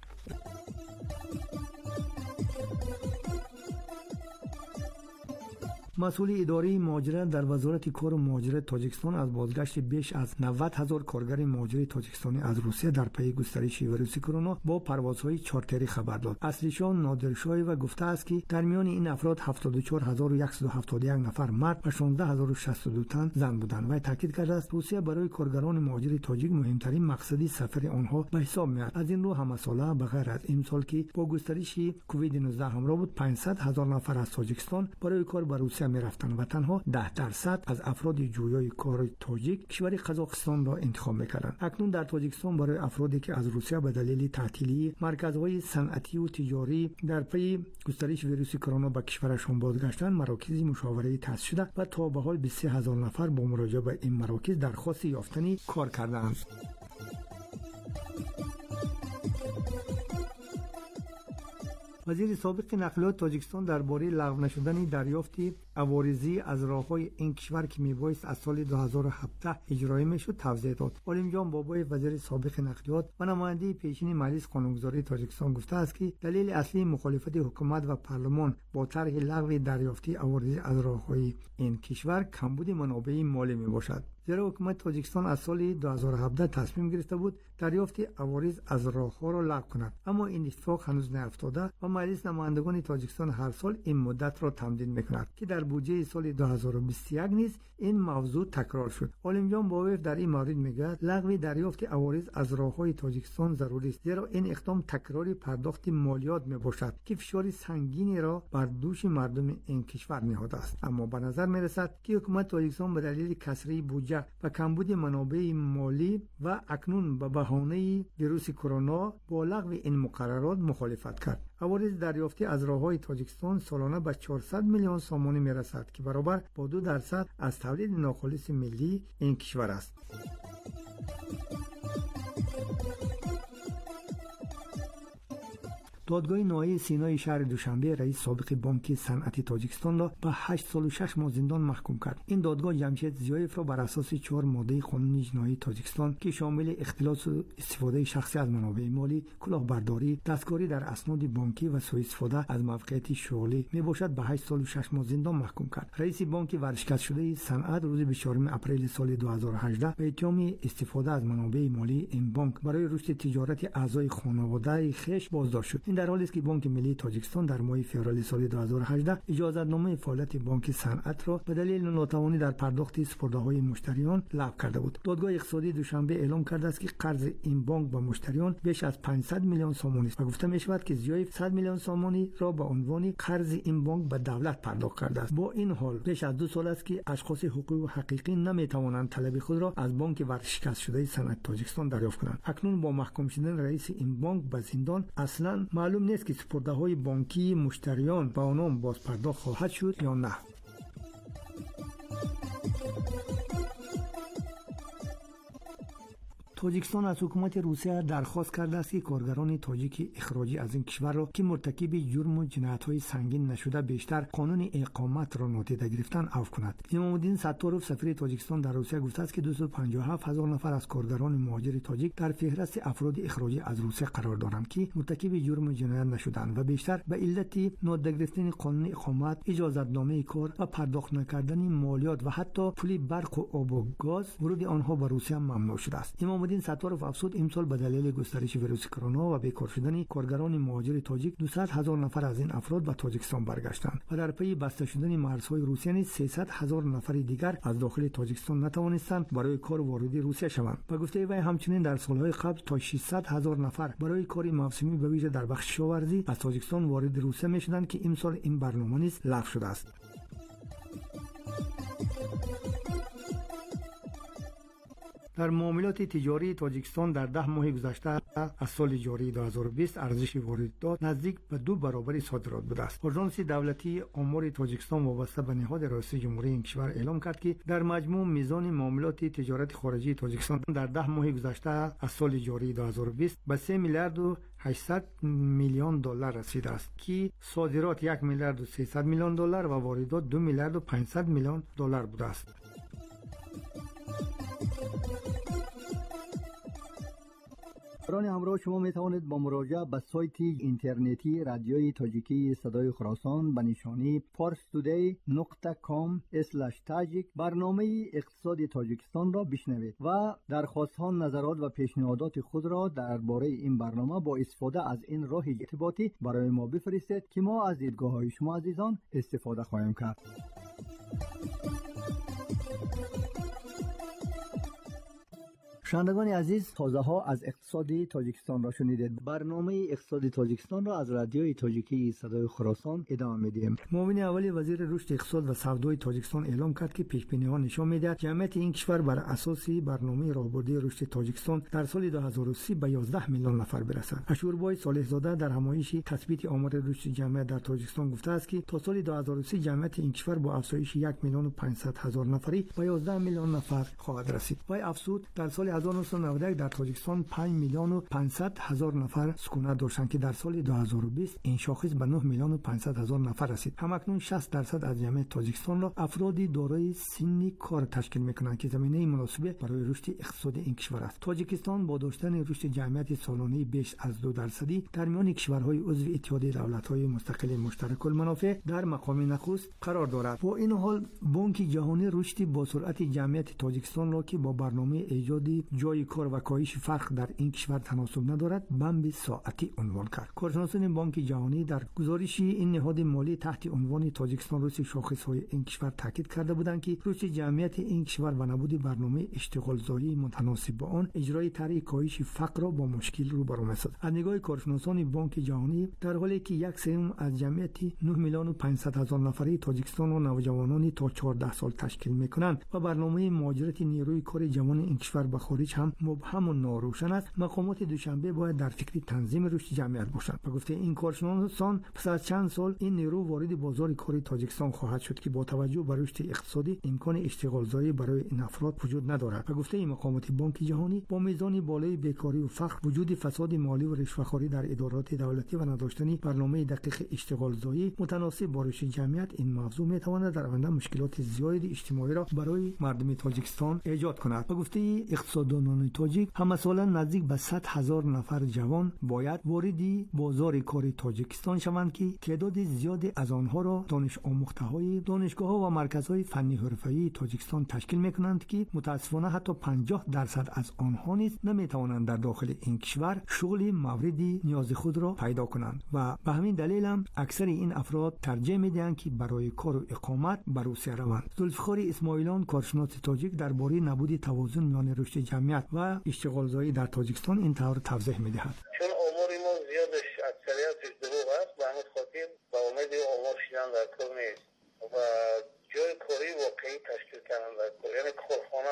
مسئول اداره مهاجرت در وزارت کار و مهاجرت تاجیکستان از بازگشت بیش از 90,000 کارگر مهاجر تاجیکستانی از روسیه در پی گسترش ویروس کرونا با پروازهای چارتری خبر داد. اصلیشان نادرشاهی و گفته است که در میان این افراد 74,171 نفر مرد و 16,062 تن زن بودند و تاکید کرده است روسیه برای کارگران مهاجر تاجیک مهمترین مقصدی سفر آنها به حساب میاد. از این رو هم مسئله به غیر از امسال که با گسترش کووید 19 همراه بود 500,000 نفر از تاجیکستان برای کار به روسیه میرفتن و تنها 10% از افراد جویای کار تاجیک کشور قزاقستان را انتخاب میکردند. اکنون در تاجیکستان برای افرادی که از روسیه به دلیل تعطیلی مرکزهای صنعتی و تجاری در پی گسترش ویروس کرونا به کشورشان بازگشتند مراکز مشاوره تأسیس شده و تا به حال 23,000 نفر با مراجعه به این مراکز درخواست یافتن کار کردند. وزیر سابق نقلیات تاجیکستان درباره لغو نشدن دریافت عوارضی از راه‌های این کشور که میبایست از سال 2017 اجرایی میشد توضیح داد. عالم جان بابای وزیر سابق نقلیات و نماینده پیشین مجلس قانونگذاری تاجیکستان گفته است که دلیل اصلی مخالفت حکومت و پارلمان با طرح لغو دریافت عوارضی از راه‌های این کشور کمبود منابع مالی میباشد. زیرا حکومت تاجیکستان از سال 2017 تصمیم گرفته بود دریافت عوارض از راه‌ها را لغو کند، اما این اتفاق هنوز نیفتاده و مجلس نمایندگان تاجیکستان هر سال این مدت را تمدید می‌کند که در بودجه سال 2021 نیز این موضوع تکرار شد. عالم جان باوف در این مورد میگوید لغو دریافت عوارض از راه‌های تاجیکستان ضروری است، زیرا این اقدام تکراری پرداخت مالیات میباشد که فشار سنگینی را بر دوش مردم این کشور نهاده است. اما به نظر میرسد که حکومت تاجیکستان به دلیل کسری بودجه و کمبود منابع مالی و اکنون به بهانه ویروس کرونا با لغو این مقررات مخالفت کرد. عوارض دریافتی از راه‌های تاجیکستان سالانه به 400 میلیون سامانی میرسد که برابر با 2% از تولید ناخالص ملی این کشور است. دادگاه نهایی سینای شهر دوشنبه رئیس سابق بانک صنعتی تاجیکستان را به 8 سال و 6 ماه زندان محکوم کرد. این دادگاه جمشید زیایف را بر اساس 4 ماده قانون جنایی تاجیکستان که شامل اختلاس و استفاده شخصی از منابع مالی، کلاهبرداری، دستکاری در اسناد بانکی و سوء استفاده از موقعیت شغلی میباشد به 8 سال و 6 ماه زندان محکوم کرد. رئیس بانک ورشکست شده صنعت روز 24 اپریل سال 2018 به اتهام استفاده از منابع مالی این بانک برای رشد تجارت اعضای خانواده خویش بازداشت شد. در حالی است که بانک ملی تاجیکستان در ماه فوریه سال 2018 اجازه‌نامه فعالیت بانک صنعت را به دلیل ناتوانی در پرداخت سپرده‌های مشتریان لغو کرده بود. دادگاه اقتصادی دوشنبه اعلام کرده است که قرض این بانک به مشتریان بیش از 500 میلیون سامانی است و گفته می‌شود که زیایف 100 میلیون سامانی را به عنوان قرض این بانک به دولت پرداخت کرده است. با این حال بیش از 2 سال است که اشخاص حقوقی حقیقی نمی‌توانند طلب خود را از بانک ورشکست شده صنعت تاجیکستان دریافت کنند. اکنون با محکوم شدن رئیس این بانک به زندان اصلاً معلوم نیست که سپرده‌های بانکی مشتریان به آنها باز پرداخت خواهد شد یا نه. تاجیکستان از حکومت روسیه درخواست کرده است که کارگران تاجیک اخراجی از این کشور را که مرتکب جرم و جنایت‌های سنگین نشده بیشتر قانون اقامت را نادیده گرفتن عفو کند. امام الدین ستارov سفیر تاجیکستان در روسیه گفته است که 257,000 نفر از کارگران مهاجر تاجیک در فهرست افراد اخراجی از روسیه قرار دارند که مرتکب جرم و جنایت نشدند و بیشتر به علت نادیده گرفتن قانون اقامت، اجازتنامه کار و پرداخت نکردن مالیات و حتی پول برق و آب و گاز ورود آنها به روسیه ممنوع شده است. امام الدین ستارov افزود امسال به دلیل گسترش ویروس کرونا و بیکار شدن کارگران مهاجر تاجیک 200,000 نفر از این افراد به تاجیکستان برگشتند و در پی بسته شدن مرزهای روسیه نیز 300,000 نفر دیگر از داخل تاجیکستان نتوانستند برای کار وارد روسیه شوند. به گفته وی همچنین در سالهای قبل تا 600,000 نفر برای کار موسمی به ویژه در بخش کشاورزی از تاجیکستان وارد روسیه میشدند که امسال این برنامه نیز لغو شده است. در معاملات تجاری تاجیکستان در 10 ماه گذشته از سال جاری 2020 ارزش واردات نزدیک به 2 برابر صادرات بوده است. آژانس دولتی آمار تاجیکستان وابسته به نهاد ریاست جمهوری این کشور اعلام کرد که در مجموع میزان معاملات تجارت خارجی تاجیکستان در 10 ماه گذشته از سال جاری 2020 به 3 میلیارد و 800 میلیون دلار رسیده است که صادرات 1 میلیارد و 300 میلیون دلار و واردات 2 میلیارد و 500 میلیون دلار بوده است. برای همراه شما می توانید با مراجعه به سایت اینترنتی رادیوی تاجیکی صدای خراسان به نشانی parstoday.com/tajik برنامه اقتصاد تاجیکستان را بشنوید و درخواست‌ها، نظرات و پیشنهادات خود را درباره این برنامه با استفاده از این راه ارتباطی برای ما بفرستید که ما از دیدگاه‌های شما عزیزان استفاده خواهیم کرد. شنوندگان عزیز، تازه ها از اقتصاد تاجیکستان را شنیدید. برنامه اقتصاد تاجیکستان را از رادیوی تاجیکی صدای خراسان ادامه میدیم. معاون اول وزیر رشد اقتصاد و سودای تاجیکستان اعلام کرد که پیش‌بینی ها نشان میدهد جمعیت این کشور بر اساس برنامه راهبردی رشد تاجیکستان در سال 2030 به 11 میلیون نفر برسد. اشوربای صالح زاده در همایش تثبیت آمار رشد جمعیت در تاجیکستان گفته است که تا سال 2030 جمعیت این کشور با افزایش 1,500,000 نفری به 11 میلیون نفر خواهد رسید. وی افزود در سال 1991 در تاجیکستان 5,500,000 نفر سکونت داشتند که در سال 2020 این شاخص به 9,500,000 نفر رسید. همکنون 60% از جمعیت تاجیکستان را افرادی دارای سن کار تشکیل می‌کنند که زمینه مناسب برای رشد اقتصادی این کشور است. تاجیکستان با داشتن رشد جمعیت سالانه بیش از 2% در میان کشورهای عضو اتحادیه دولت‌های مستقل مشترک المنافع در مقام نخست قرار دارد. با این حال بانک جهانی رشد با سرعت جمعیت تاجیکستان را که با برنامه ایجاد جای کار و کاهش فقر در این کشور تناسب ندارد بمب ساعتی عنوان کرد. کارشناسان بانک جهانی در گزارش این نهاد مالی تحت عنوان تاجیکستان رشد شاخص‌های این کشور تاکید کرده بودند که رشد جمعیت این کشور و نبود برنامه اشتغالزایی متناسب با آن اجرای طرح کاهش فقر را با مشکل روبرو می‌سازد. از نگاه کارشناسان بانک جهانی در حالی که 1/3 از جمعیت 9,500,000 نفری تاجیکستان و نوجوانان تا 14 سال تشکیل می‌کنند و برنامه مهاجرت نیروی کار جوان این کشور به خارج هم مبهم و ناروشن است، مقامات دوشنبه باید در فکر تنظیم رشد جمعیت باشند. به گفته این کارشناسان پس از چند سال این نیرو وارد بازار کار تاجیکستان خواهد شد که با توجه به رشد اقتصادی امکان اشتغالزایی برای این افراد وجود ندارد. به گفته این مقامات بانک جهانی با میزان بالای بیکاری و فقر، وجود فساد مالی و رشوه‌خواری در ادارات دولتی و نداشتن برنامه دقیق اشتغالزایی متناسب با رشد جمعیت، این موضوع میتواند در آینده مشکلات زیادی اجتماعی را برای مردم تاجیکستان ایجاد کند. به گفته اقتصاددانان تاجیک هم مثلا نزدیک به 100,000 نفر جوان باید وارد بازار کار تاجیکستان شوند که تعداد زیادی از آنها را دانش آموخته‌های دانشگاه‌ها و مرکزهای فنی حرفه‌ای تاجیکستان تشکیل می‌کنند که متأسفانه حتی 50% از آنها نیز نمی‌توانند در داخل این کشور شغل مورد نیاز خود را پیدا کنند و به همین دلیل هم اکثر این افراد ترجیح می‌دهند که برای کار و اقامت به روسیه روند. زلفخار اسماعیلان کارشناس تاجیک درباره نبود توازن میان رشد جمعیت و اشتغالزایی در تاجیکستان این طور توضیح می‌دهد. چون آمار ما زیادش اکثریتش دروغ است، به همین خاطر با امید آمار شدن در کار نیست و جای کاری واقعی تشکیل کردن در کار، یعنی کارخانه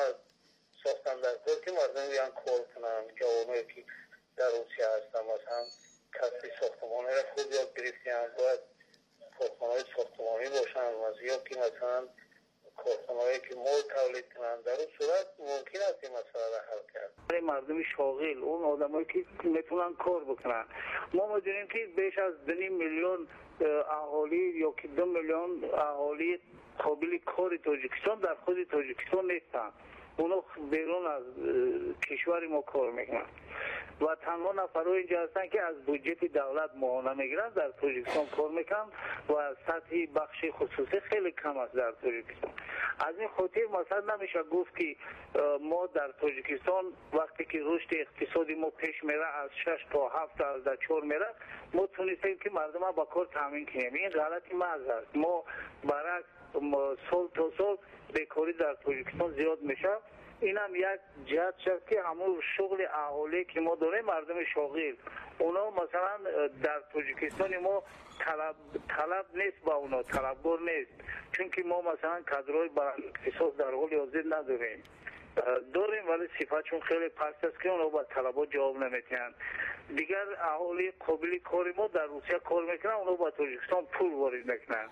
ساختن در کار که مردم بیان کار کنن. جوانایی که در روسیه هستن مثلا کسب ساختمانی را خود یاد گرفتن، باید کارخانه‌های ساختمانی باشن، یا که مثلا کارخانه‌هایی که مول تولید کنند. در اون صورت ممکن است این مسئله را حل کرد. برای مردم شاغل، اون آدمایی که میتونن کار بکنن، ما می‌دونیم که بیش از 2 میلیون اهالی یا که 2 میلیون اهالی قابل کار تاجیکستان در خود تاجیکستان نیستند. اونا بیرون از کشور ما کار میکنن و تنها نفرها اینجا هستن که از بودجه دولت معاونه میگیرن، در تاجیکستان کار میکنن و سطح بخش خصوصی خیلی کم است در تاجیکستان. از این خاطر مثلا نمیشه گفت که ما در تاجیکستان وقتی که رشد اقتصادی ما پیش میره از 6 تا 7 تا 4 میره، ما تونستیم که مردم ها با کار تامین کنیم. این غلطی محض است. ما برای سال تا سال بیکاری در تاجیکستان زیاد میشه. این هم یک جهت شد که همون شغل اهالی که ما داریم، مردم شاغل، اونا مثلا در تاجیکستان ما طلب نیست، با اونا طلبگار نیست، چون که ما مثلا کادرهای برای اقتصاد در حال حاضر نداریم. داریم ولی صفتشون خیلی پست است که اونا با طلبات جواب نمیتونن. دیگر اهالی قابل کاری ما در روسیه کار میکنن، اونا با تاجیکستان پول وارد میکنن.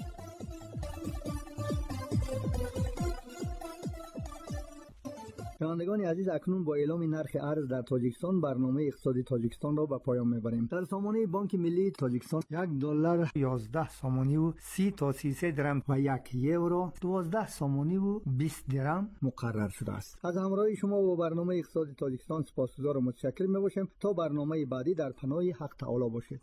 شنوندگان عزیز، اکنون با اعلام نرخ ارز در تاجیکستان برنامه اقتصادی تاجیکستان را به پایان میبریم. در سامانه بانک ملی تاجیکستان $1 11 سامانی و 30 تا 33 درم و 1 یورو 12 سامانی و 20 درم مقرر شده است. از همراهی شما با برنامه اقتصادی تاجیکستان سپاسگزار و متشکر میباشیم. تا برنامه بعدی در پناه حق تعالی باشید.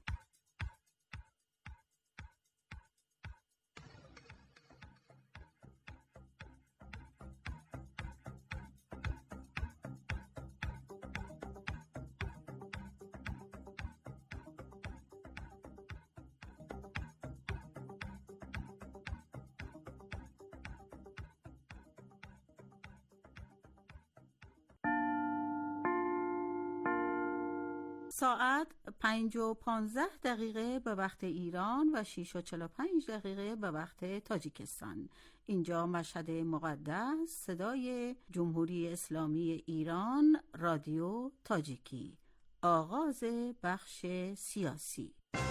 ساعت 5:15 به وقت ایران و 6:45 به وقت تاجیکستان. اینجا مشهد مقدس، صدای جمهوری اسلامی ایران، رادیو تاجیکی. آغاز بخش سیاسی.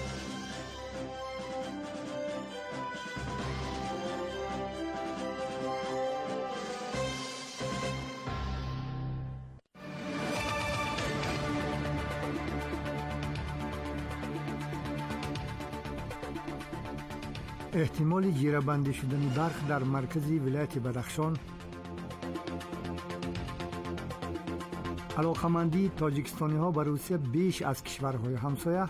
احتمال جیره‌بندی شدن برق در مرکزی ولایت بدخشان، علاقمندی تاجیکستانی ها به روسیه بیش از کشورهای همسایه،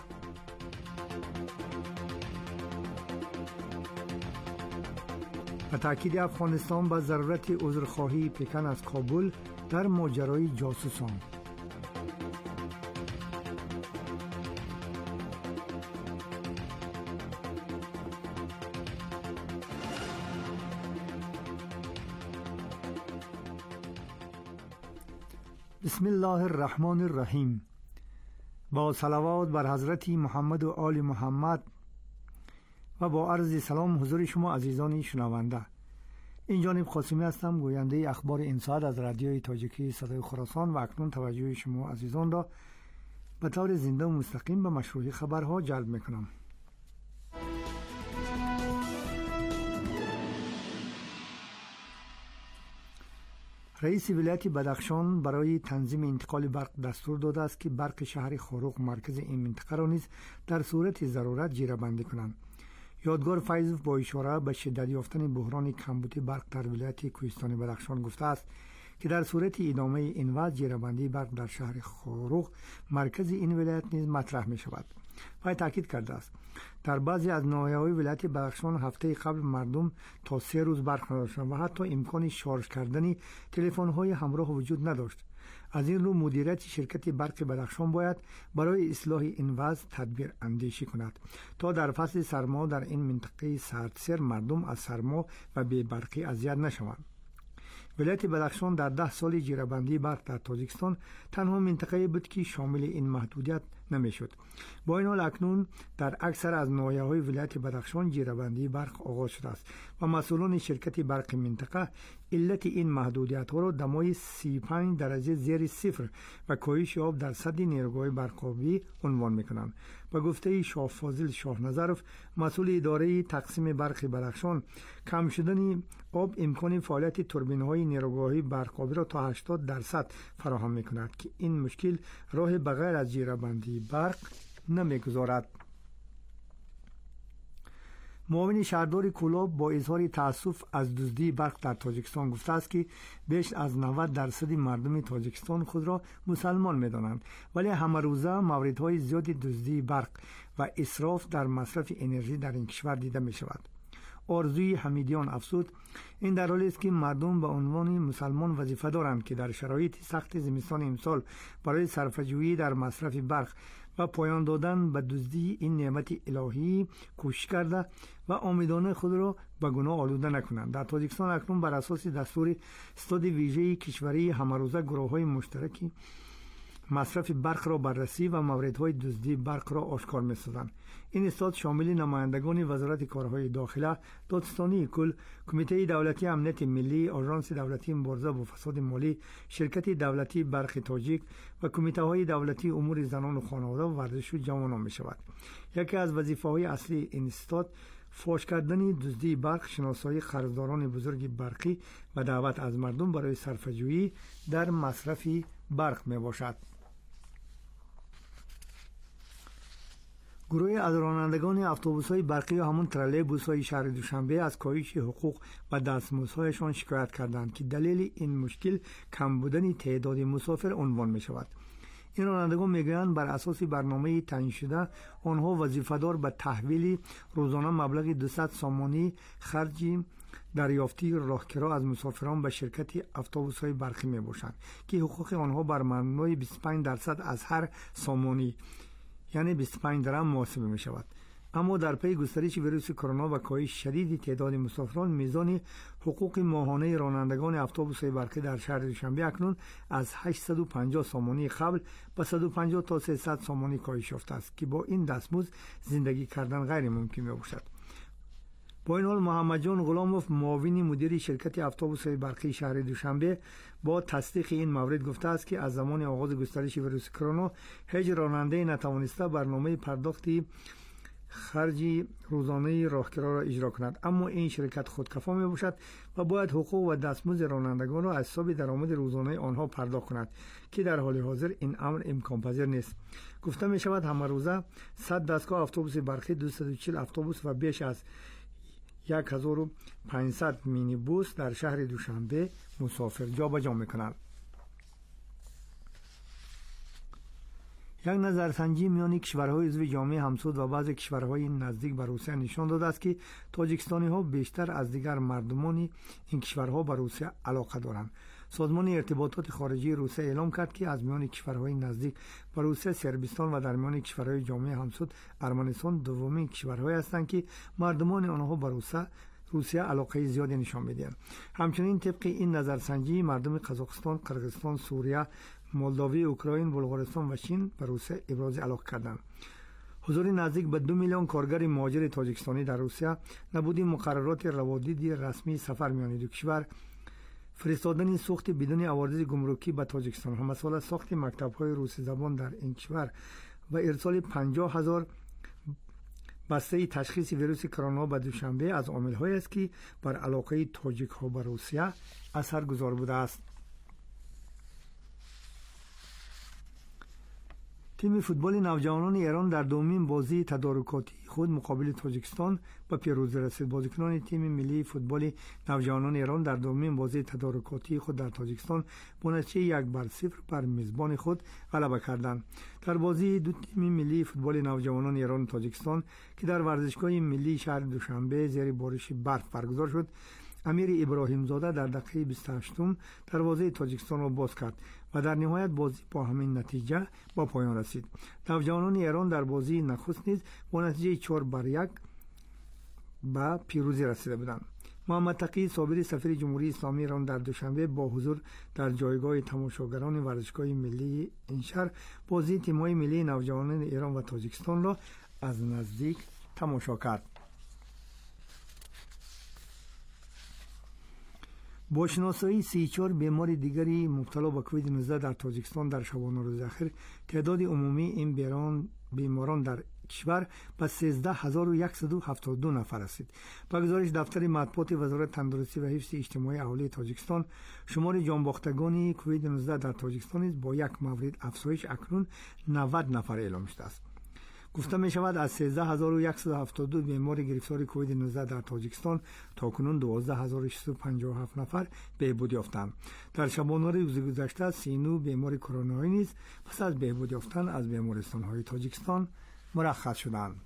و تاکید افغانستان به ضرورت عذرخواهی پکن از کابل در ماجرای جاسوسان. بسم الله الرحمن الرحیم. با صلوات بر حضرت محمد و آل محمد و با عرض سلام حضور شما عزیزان شنونده. این جانب قاسمی هستم، گوینده اخبار این ساعت از رادیوی تاجیکی صدای خراسان، و اکنون توجه شما عزیزان را به طور زنده و مستقیم به مشروع خبرها جلب میکنم. رئیس ولایت بدخشان برای تنظیم انتقال برق دستور داده است که برق شهر خاروق مرکز این منطقه را نیز در صورت ضرورت جیره‌بندی کنند. یادگار فیضوف با اشاره به شدت یافتن بحران کمبود برق در ولایت کوهستان بدخشان گفته است که در صورت ادامه این وضع جیره‌بندی برق در شهر خاروق مرکز این ولایت نیز مطرح می شود. و تاکید کرده است در بعضی از ناحیه‌های ولایت بدخشان هفته قبل مردم تا 3 روز برق نداشتند و حتی امکان شارژ کردن تلفن‌های همراه وجود نداشت. از این رو مدیریت شرکت برق بدخشان باید برای اصلاح این وضع تدبیر اندیشی کند تا در فصل سرما در این منطقه سردسیر مردم از سرما و بی برقی اذیت نشوند. ولایت بدخشان در 10 سال جیره‌بندی برق در تاجیکستان تنها منطقه بود که شامل این محدودیت نمیشد. با این حال اکنون در اکثر از ناحیه‌های ولایت بدخشان جیره‌بندی برق آغاز شده است و مسئولان شرکت برق منطقه علت این محدودیت‌ها را دمای 35 درجه زیر صفر و کاهش آب در سد نیروگاه برق‌آبی عنوان می‌کنند. به گفته شاه فاضل شاه نظرов مسئول اداره تقسیم برق بدخشان، کم شدن آب امکان فعالیت توربین‌های نیروگاه برق‌آبی را تا 80% فراهم می‌کند که این مشکل راه بغیر از جیره‌بندی برق نمی‌گذارد. معاون شهردار کولاب با اظهار تأسف از دزدی برق در تاجیکستان گفته است که بیش از 90% مردم تاجیکستان خود را مسلمان می‌دانند، ولی همه روزه موردهای زیادی دزدی برق و اسراف در مصرف انرژی در این کشور دیده می‌شود. آرزوی حمیدیان افزود این در حالی است که مردم به عنوان مسلمان وظیفه دارند که در شرایط سخت زمستان امسال برای صرفه‌جویی در مصرف برق و پایان دادن به دزدی این نعمت الهی کوشش کرده و آمیدانه خود را به گناه آلوده نکنند. در تاجیکستان اکنون بر اساس دستور استاد ویژه کشوری همه روزه گروه‌های مشترکی مصرف برق را بررسی و موردهای دزدی برق را آشکار می‌سازند. این استاد شامل نمایندگان وزارت کارهای داخله، دادستانی کل، کمیته دولتی امنیت ملی، آژانس دولتی مبارزه با فساد مالی، شرکت دولتی برق تاجیک و کمیته‌های دولتی امور زنان و خانواده و ورزش و جوانان می‌شود. یکی از وظیفه‌های اصلی این استاد فاش کردن دزدی برق، شناسایی قرضداران بزرگ برقی و دعوت از مردم برای صرفه‌جویی در مصرف برق میباشد. گروه از رانندگان اتوبوس‌های برقی و همون ترالبوس‌های شهر دوشنبه از کاهش حقوق و دستمزدهایشان شکایت کردند که دلیل این مشکل کم بودن تعداد مسافر عنوان می‌شود. این رانندگان میگویند بر اساس برنامه تعیین شده آنها وظیفه‌دار به تحویل روزانه مبلغ 200 سامانی خرج دریافتی راهکرا از مسافران به شرکت اتوبوس‌های برقی میباشند که حقوق آنها بر مبنای 25% از هر سامانی یعنی 25 درم محاسبه می شود. اما در پی گسترش ویروس کرونا و کاهش شدید تعداد مسافران، میزان حقوق ماهانه رانندگان اتوبوس‌های برقی در شهر دوشنبه اکنون از 850 سامانی قبل به 150 تا 300 سامانی کاهش یافته است که با این دستمزد زندگی کردن غیر ممکن می باشد. با این حال محمد جان غلاموف معاون مدیر شرکت اتوبوس‌های برقی شهر دوشنبه با تصدیق این مورد گفته است که از زمان آغاز گسترش ویروس کرونا هیچ راننده نتوانسته برنامه پرداختی خرج روزانه راهکرا را اجرا کند، اما این شرکت خودکفا می باشد و باید حقوق و دستمزد رانندگان را از حساب درآمد روزانه آنها پرداخت کند که در حال حاضر این امر امکان پذیر نیست. گفته می شود همه روزه 100 دستگاه اتوبوس برقی، 240 اتوبوس و بیش از 1500 مینی بوس در شهر دوشنبه مسافر جابجا میکنند. یک نظرسنجی میان کشورهای عضو جامعه همسود و بعضی کشورهای نزدیک به روسیه نشان داده است که تاجیکستانی ها بیشتر از دیگر مردمان این کشورها به روسیه علاقه دارند. سازمان ارتباطات خارجی روسیه اعلام کرد که از میان کشورهای نزدیک به روسیه صربستان و در میان کشورهای جامعه همسود ارمنستان دومین کشورهایی هستند که مردمان آنها به روسیه علاقه زیادی نشان میدهند. همچنین طبق این نظرسنجی مردم قزاقستان، قرقیزستان، سوریه، مولداوی، اوکراین، بلغارستان و چین به روسیه ابراز علاقه کردند. حضور نزدیک به 2 میلیون کارگر مهاجر تاجیکستانی در روسیه، نبود مقررات روادید رسمی سفر میان دو کشور، فرستادن سوخت بدون عوارض گمرکی به تاجیکستان، همسال ساخت مکتب‌های روسی زبان در این کشور و ارسال 50,000 بسته تشخیص ویروس کرونا به دوشنبه از عامل‌هایی است که بر علاقه تاجیک‌ها به روسیه اثرگذار بوده است. تیم فوتبال نوجوانان ایران در دومین بازی تدارکاتی خود مقابل تاجیکستان به پیروزی رسید. بازیکنان تیم ملی فوتبال نوجوانان ایران در دومین بازی تدارکاتی خود در تاجیکستان با نتیجه 1-0 بر میزبان خود غلبه کردند. در بازی دو تیم ملی فوتبال نوجوانان ایران و تاجیکستان که در ورزشگاه ملی شهر دوشنبه زیر بارش برف برگزار شد، امیر ابراهیم زاده در دقیقه 28 دروازه تاجیکستان را باز کرد و در نهایت بازی با همین نتیجه با پایان رسید. نوجوانان ایران در بازی نخست نیز با نتیجه 4-1 به پیروزی رسیده بودند. محمد تقی صابری سفیر جمهوری اسلامی ایران در دوشنبه با حضور در جایگاه تماشاگران ورزشگاه ملی این شهر بازی تیم‌های ملی نوجوانان ایران و تاجیکستان را از نزدیک تماشا کرد. با شناسایی 34 بیمار دیگری مبتلا به کووید 19 در تاجیکستان در شبانه روز اخیر تعداد عمومی این بیماران در کشور به 13172 نفر رسید. با گزارش دفتر مطبوعات وزارت تندرستی و حفظ اجتماعی اهالی تاجیکستان، شمار جانباختگان کووید 19 در تاجیکستان نیز با یک مورد افزایش اکنون 90 نفر اعلام شده است. گفته می شود از 13172 بیمار گرفتار کووید 19 در تاجیکستان تاکنون 12657 نفر بهبود یافتند. در شبانه روز گذشته 39 بیمار کرونایی نیز پس از بهبود یافتن از بیمارستان‌های تاجیکستان مرخص شدند.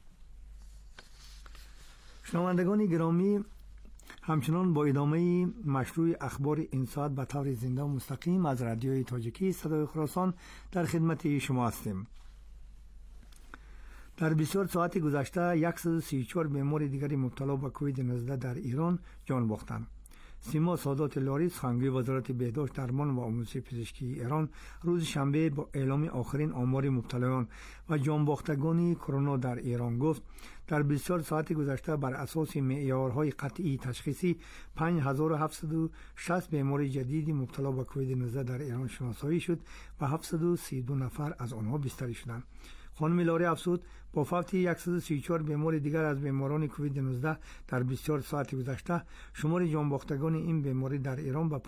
شنوندگان گرامی، همچنان با ادامه مشروع اخبار این ساعت به طور زنده و مستقیم از رادیوی تاجیکی صدای خراسان در خدمت شما هستیم. در 24 ساعت گذشته 134 بیمار دیگری مبتلا به کووید 19 در ایران جان باختند. سیما سادات لاری، سخنگوی وزارت بهداشت، درمان و آموزش پزشکی ایران، روز شنبه با اعلام آخرین آمار مبتلایان و جان باختگان کرونا در ایران گفت در 24 ساعت گذشته بر اساس معیارهای قطعی تشخیصی 5760 بیمار جدید مبتلا به کووید 19 در ایران شناسایی شد و 732 نفر از آنها بستری شدند. خانم لاری افزود با فوت 134 بیمار دیگر از بیماران کووید 19 در 24 ساعت گذشته شمار جانباختگان این بیماری در ایران به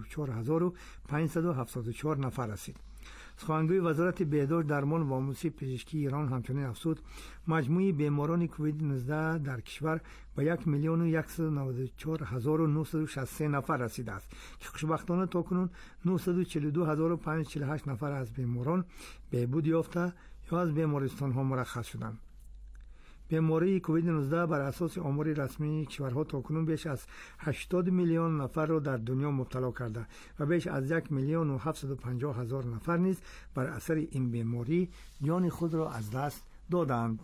54574 نفر رسید. سخنگوی وزارت بهداشت، درمان و آموزش پزشکی ایران همچنین افزود مجموع بیماران کووید 19 در کشور به 1,194,963 نفر رسیده است که خوشبختانه تاکنون 942,548 نفر از بیماران بهبود یافته یا از بیمارستان ها مرخص شدند. بیماری کووید 19 بر اساس آمار رسمی کشورها تاکنون بیش از 80 میلیون نفر را در دنیا مبتلا کرده و بیش از 1,750,000 نفر نیز بر اثر این بیماری جان خود را از دست دادند.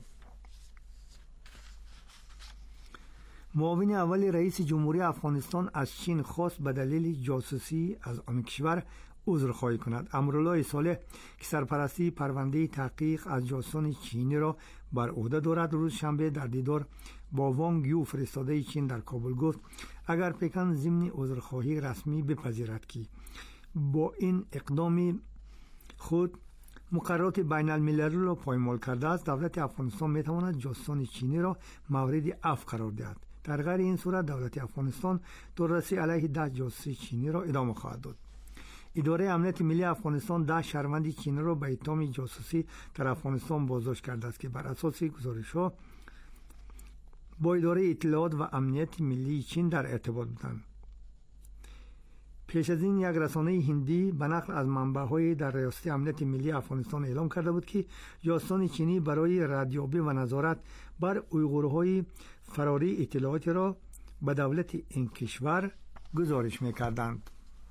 معاون اول رئیس جمهوری افغانستان از چین خواست به دلیل جاسوسی از آن کشور عذرخواهی کند. امرالله صالح که سرپرستی پرونده تحقیق از جاسوسان چینی را بر عهده دارد، روز شنبه در دیدار با وانگ یو فرستاده چین در کابل گفت اگر پکن ضمن عذرخواهی رسمی بپذیرد که با این اقدام خود مقررات بین المللی را پایمال کرده است، دولت افغانستان میتواند جاسوسان چینی را مورد عفو قرار دهد. در غیر این صورت دولت افغانستان دادرسی علیه 10 جاسوس چینی را ادامه خواهد داد. اداره امنیت ملی افغانستان 10 شهروند چینی را به اتهام جاسوسی در افغانستان بازداشت کرده است که بر اساس گزارش‌ها با اداره اطلاعات و امنیت ملی چین در ارتباط بودند. پیش از این یک رسانه هندی به نقل از منبع‌های در ریاست امنیت ملی افغانستان اعلام کرده بود که جاسوسان چینی برای ردیابی و نظارت بر اویغورهای فراری اطلاعات را به دولت این کشور گزارش می‌کردند.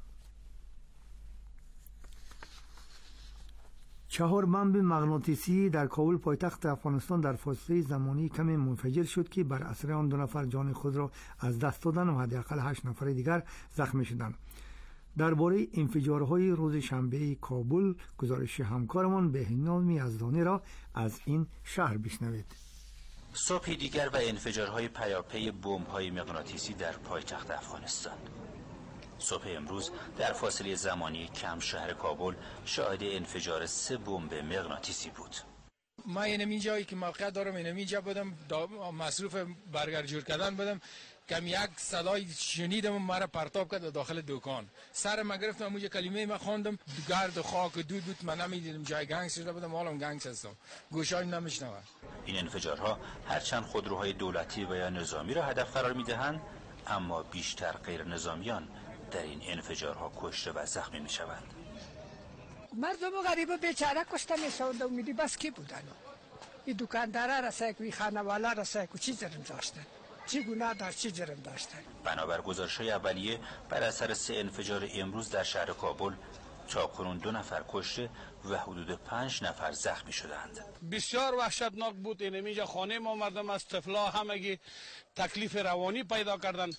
4 بمب مغناطیسی در کابل پایتخت افغانستان در فاصله زمانی کمی منفجر شد که بر اثر آن 2 نفر جان خود را از دست دادند و حداقل 8 نفر دیگر زخمی شدند. درباره انفجارهای روز شنبه کابل گزارش همکارمان بهنام یزدانی را از این شهر بشنوید. صبح دیگر و انفجارهای پیاپی بمب‌های مغناطیسی در پایتخت افغانستان. صبح امروز در فاصله زمانی کم شهر کابل شاهد انفجار 3 بمب مغناطیسی بود. ما اینمی جایی که موقعیت دارم اینمی جا بودم مصروف برگر جور کردن بودم کم یک صدای شنیدم مرا پرتاب کرد داخل دکان. سر ما گرفتم اونجا کلمه ما خواندم گرد و خاک و دود بود. من نمیدیدم جای گنگ شده بودم حالم گنگ هستم. گوشام نمیشنوه. این انفجارها هرچند خودروهای دولتی و یا نظامی را هدف قرار میدهند اما بیشتر غیر نظامیان در این انفجارها کشته و زخمی میشوند. مردم غریبه بیچاره کشته میشوند و میدی بس کی بودن؟ این دکاندارا رسای کوی خانوالا رسای کو چی جرم داشتن؟ چی گناه داشت چی جرم داشتن؟ بنابر گزارش‌های اولیه بر اثر 3 انفجار امروز در شهر کابل تاکنون 2 نفر کشته و حدود 5 نفر زخمی شدند. بسیار وحشتناک بود. اینجا خانه ما مردم از طفلا همگی تکلیف روانی پیدا کردند.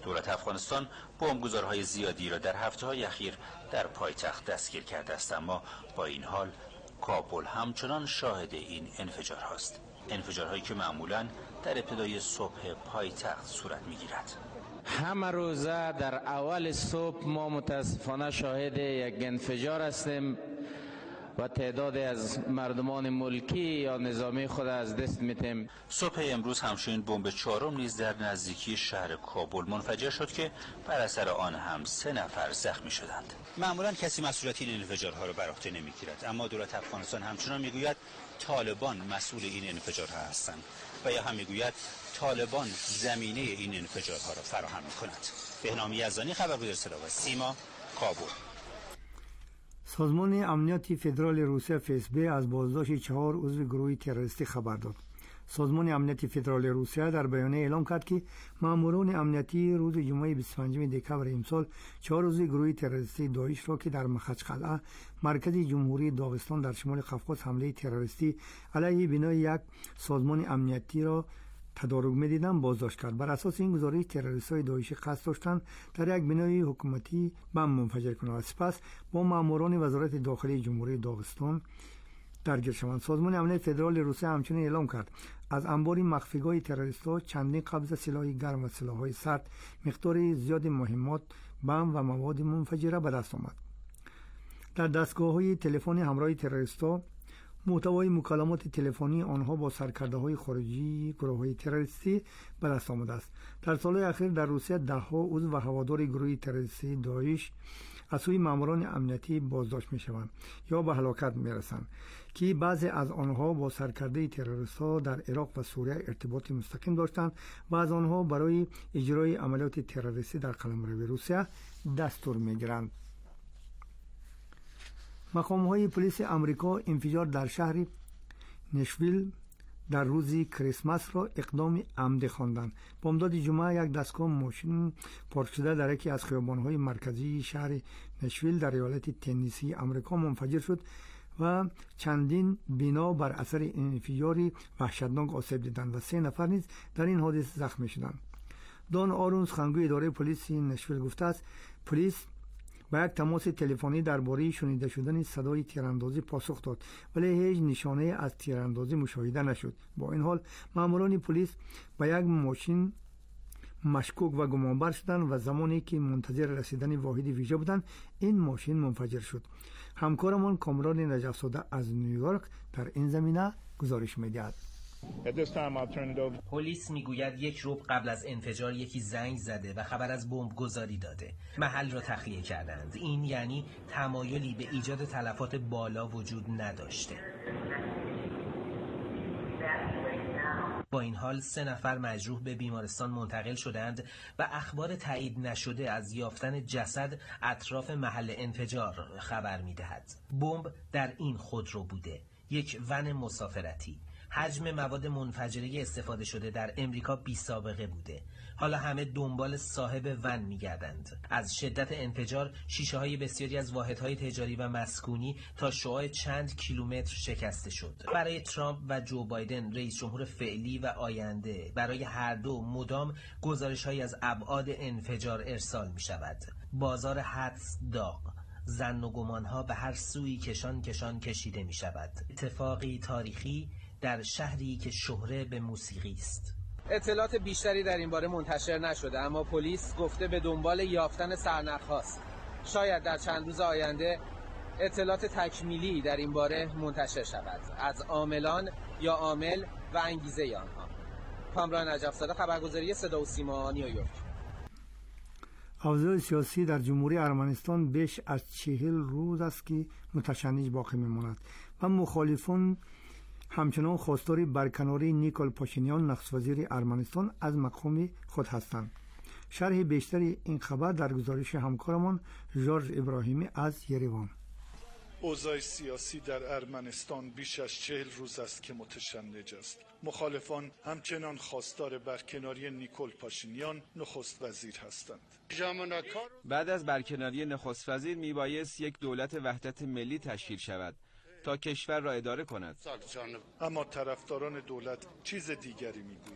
دولت افغانستان بمبگذارهای زیادی را در هفته‌های اخیر در پایتخت دستگیر کرده است، اما با این حال کابل همچنان شاهد این انفجار هاست. انفجارهایی که معمولاً در ابتدای صبح پایتخت صورت می‌گیرد. همه روزه در اول صبح ما متاسفانه شاهد یک انفجار هستیم و تعداد از مردمان ملکی یا نظامی خود از دست میتیم. صبح امروز همچنین بمب چهارم نیز در نزدیکی شهر کابل منفجر شد که بر اثر آن هم 3 نفر زخمی شدند. معمولا کسی مسئولیت این انفجارها را بر عهده نمیگیرد، اما دولت افغانستان همچنان میگوید طالبان مسئول این انفجارها هستند و یا هم میگوید طالبان زمینه این انفجارها را فراهم میکند. بهنام یزدانی، خبرگزاری صدا و سیما، کابل. سازمان امنیتی فدرال روسیه FSB از بازداشت 4 عضو گروه تروریستی خبر داد. سازمان امنیتی فدرال روسیه در بیانیه اعلام کرد که ماموران امنیتی روز جمعه 25 دکبر امسال 4 عضو گروه تروریستی داعش را که در مخچقلعه مرکز جمهوری داغستان در شمال قفقاز حمله تروریستی علیه بنای یک سازمان امنیتی را تدارک می‌دیدند بازداشت کرد. بر اساس این گزارش تروریست‌های داعشی قصد داشتند در یک بنای حکومتی بمب منفجر کنند و سپس با ماموران وزارت داخلی جمهوری داغستان درگیر شوند. سازمان امنیت فدرال روسیه همچنین اعلام کرد از انبار مخفیگاه تروریست‌ها چندین قبضه سلاح گرم و سلاح‌های سرد، مقدار زیاد مهمات، بمب و مواد منفجره به دست آمد. در دستگاه‌های تلفنی همراه تروریست‌ها محتوای مکالمات تلفنی آنها با سرکرده‌های خارجی گروه‌های تروریستی به دست آمده است. در سال‌های اخیر در روسیه ده‌ها عضو و هوادار گروه تروریستی داعش از سوی ماموران امنیتی بازداشت می‌شوند یا به هلاکت می‌رسند که بعضی از آنها با سرکرده تروریست‌ها در عراق و سوریه ارتباط مستقیم داشتند و از آنها برای اجرای عملیات تروریستی در قلمرو روسیه دستور می‌گیرند. مقام‌های پلیس آمریکا انفجار در شهر نشویل در روز کریسمس را اقدام عمدی خواندند. بامداد جمعه یک دستگاه ماشین پارک شده در یکی از خیابان‌های مرکزی شهر نشویل در ایالت تنسی آمریکا منفجر شد و چندین بنا بر اثر این انفجار وحشتناک آسیب دیدند و 3 نفر نیز در این حادثه زخمی شدند. دان آرونز، سخنگوی اداره پلیس نشویل گفته است پلیس با یک تماس تلفنی درباره شنیده شدن صدای تیراندازی پاسخ داد، ولی هیچ نشانه از تیراندازی مشاهده نشد. با این حال ماموران پلیس با یک ماشین مشکوک و گمانبر شدند و زمانی که منتظر رسیدن واحد ویژه بودند این ماشین منفجر شد. همکارمان کامران نجف زاده از نیویورک در این زمینه گزارش می‌دهد. پلیس میگوید 1 ربع قبل از انفجار یکی زنگ زده و خبر از بمب گذاری داده. محل را تخلیه کردند. این یعنی تمایلی به ایجاد تلفات بالا وجود نداشته. با این حال 3 نفر مجروح به بیمارستان منتقل شدند و اخبار تایید نشده از یافتن جسد اطراف محل انفجار خبر میدهد. بمب در این خودرو بوده، یک ون مسافرتی. حجم مواد منفجره استفاده شده در امریکا بی سابقه بوده. حالا همه دنبال صاحب ون می‌گردند. از شدت انفجار شیشه‌های بسیاری از واحدهای تجاری و مسکونی تا شعاع چند کیلومتر شکسته شد. برای ترامپ و جو بایدن، رئیس جمهور فعلی و آینده، برای هر دو مدام گزارش‌هایی از ابعاد انفجار ارسال می‌شود. بازار حدس داغ، ظن و گمان‌ها به هر سوی کشان کشیده می‌شود. اتفاقی تاریخی در شهری که شهره به موسیقی است. اطلاعات بیشتری در این باره منتشر نشده، اما پلیس گفته به دنبال یافتن سرنخ‌هاست. شاید در چند روز آینده اطلاعات تکمیلی در این باره منتشر شود از عاملان یا عامل و انگیزه آنها. کامران نجف زاده، خبرگزاری صدا و سیما، نیویورک. اوضاع سیاسی در جمهوری ارمنستان بیش از 40 روز است که متشنج باقی میماند و مخالفان همچنان خواستار برکناری نیکول پاشینیان نخست وزیر ارمنستان از مقام خود هستند. شرح بیشتری این خبر در گزارش همکارمان ژورژ ابراهیمی از یریوان. اوضاع سیاسی در ارمنستان بیش از 40 روز است که متشنج است. مخالفان همچنان خواستار برکناری نیکول پاشینیان نخست وزیر هستند. بعد از برکناری نخست وزیر میبایست یک دولت وحدت ملی تشکیل شود تا کشور را اداره کند. اما طرفداران دولت چیز دیگری میگویند.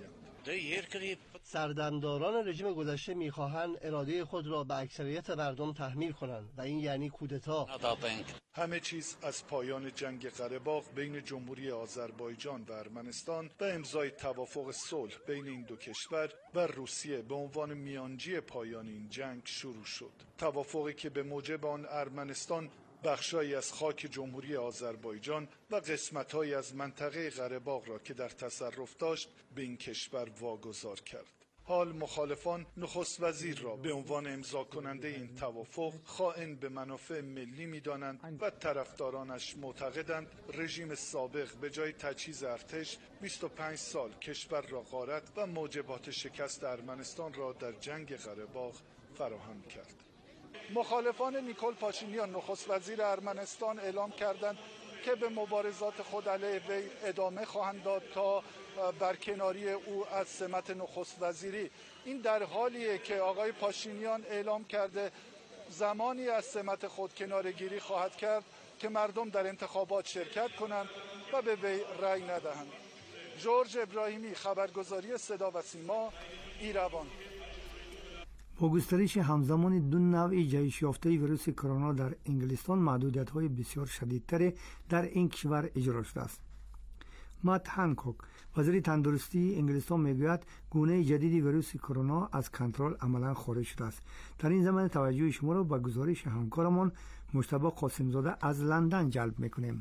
سردمداران رژیم گذشته میخواهند اراده خود را به اکثریت مردم تحمیل کنند و این یعنی کودتا. همه چیز از پایان جنگ قره باغ بین جمهوری آذربایجان و ارمنستان و امضای توافق صلح بین این دو کشور و روسیه به عنوان میانجی پایان این جنگ شروع شد. توافقی که به موجب آن ارمنستان بخشایی از خاک جمهوری آذربایجان و قسمت‌هایی از منطقه قره باغ را که در تصرف داشت به این کشور واگذار کرد. حال مخالفان نخست وزیر را به عنوان امضا کننده این توافق خائن به منافع ملی می‌دانند و طرفدارانش معتقدند رژیم سابق به جای تجهیز ارتش 25 سال کشور را غارت و موجبات شکست ارمنستان را در جنگ قره باغ فراهم کرد. مخالفان نیکول پاشینیان نخست وزیر ارمنستان اعلام کردند که به مبارزات خود علیه وی ادامه خواهند داد تا برکناری او از سمت نخست وزیری. این در حالیه که آقای پاشینیان اعلام کرده زمانی از سمت خود کناره‌گیری خواهد کرد که مردم در انتخابات شرکت کنند و به وی رأی ندهند. جورج ابراهیمی، خبرگزاری صدا و سیما، ایروان. با گسترش همزمان دو نوع جهش یافته ویروس کرونا در انگلستان محدودیت‌های بسیار شدیدتر در این کشور اجرا شده است. مات هانکوک، وزیر تندرستی انگلستان، میگوید گونه جدید ویروس کرونا از کنترل عملا خارج شده است. در این زمان توجه شما را به گزارش همکارمان مجتبی قاسمزاده از لندن جلب می‌کنیم.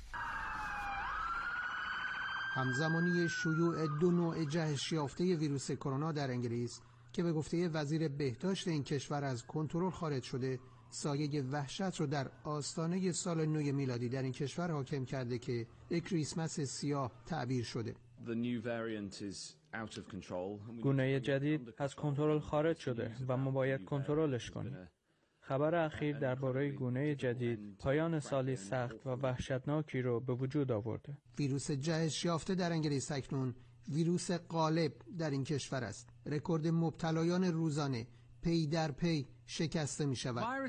همزمانی شیوع دو نوع جهش یافته ویروس کرونا در انگلیس که به گفته وزیر بهداشت این کشور از کنترل خارج شده، سایه وحشت رو در آستانه سال نو میلادی در این کشور حاکم کرده که به کریسمس سیاه تعبیر شده. گونه جدید از کنترل خارج شده و ما باید کنترلش کنیم. خبر اخیر درباره گونه جدید پایان سالی سخت و وحشتناکی رو به وجود آورده. ویروس جهش یافته در انگلیس اکنون ویروس غالب در این کشور است. رکورد مبتلایان روزانه پی در پی شکسته می شود.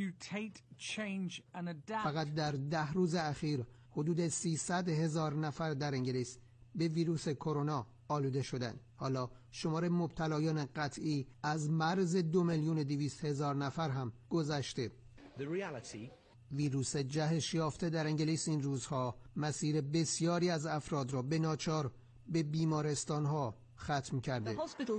فقط در 10 روز اخیر حدود 300,000 نفر در انگلیس به ویروس کرونا آلوده شدند. حالا شمار مبتلایان قطعی از مرز 2,200,000 نفر هم گذشته. ویروس جهش یافته در انگلیس این روزها مسیر بسیاری از افراد را به ناچار به بیمارستان‌ها ختم کرده.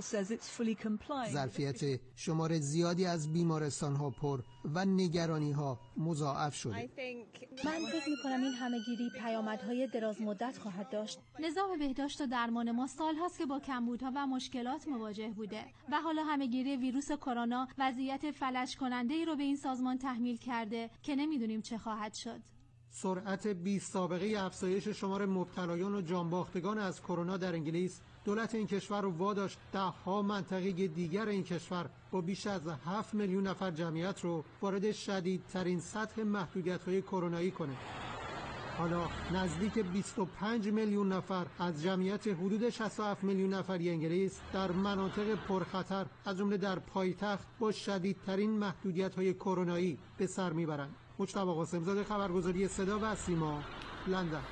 ظرفیت شمار زیادی از بیمارستان‌ها پر و نگرانی‌ها مضاعف شده. من فکر می‌کنم این همه‌گیری پیامدهای دراز مدت خواهد داشت. نظام بهداشت و درمان ما سال‌هاست که با کمبودها و مشکلات مواجه بوده و حالا همه‌گیری ویروس کرونا وضعیت فلج کننده‌ای رو به این سازمان تحمیل کرده که نمی‌دونیم چه خواهد شد. سرعت بی سابقه افزایش شمار مبتلایان و جانباختگان از کرونا در انگلیس دولت این کشور رو واداشت 10 منطقه دیگر این کشور با بیش از 7 میلیون نفر جمعیت رو وارد شدیدترین سطح محدودیت‌های کرونایی کنه. حالا نزدیک 25 میلیون نفر از جمعیت حدود 67 میلیون نفری انگلیس در مناطق پرخطر از جمله در پایتخت با شدیدترین محدودیت‌های کرونایی به سر میبرند. مجتبی قاسمزاده، خبرگزاری صدا و سیما، لندن.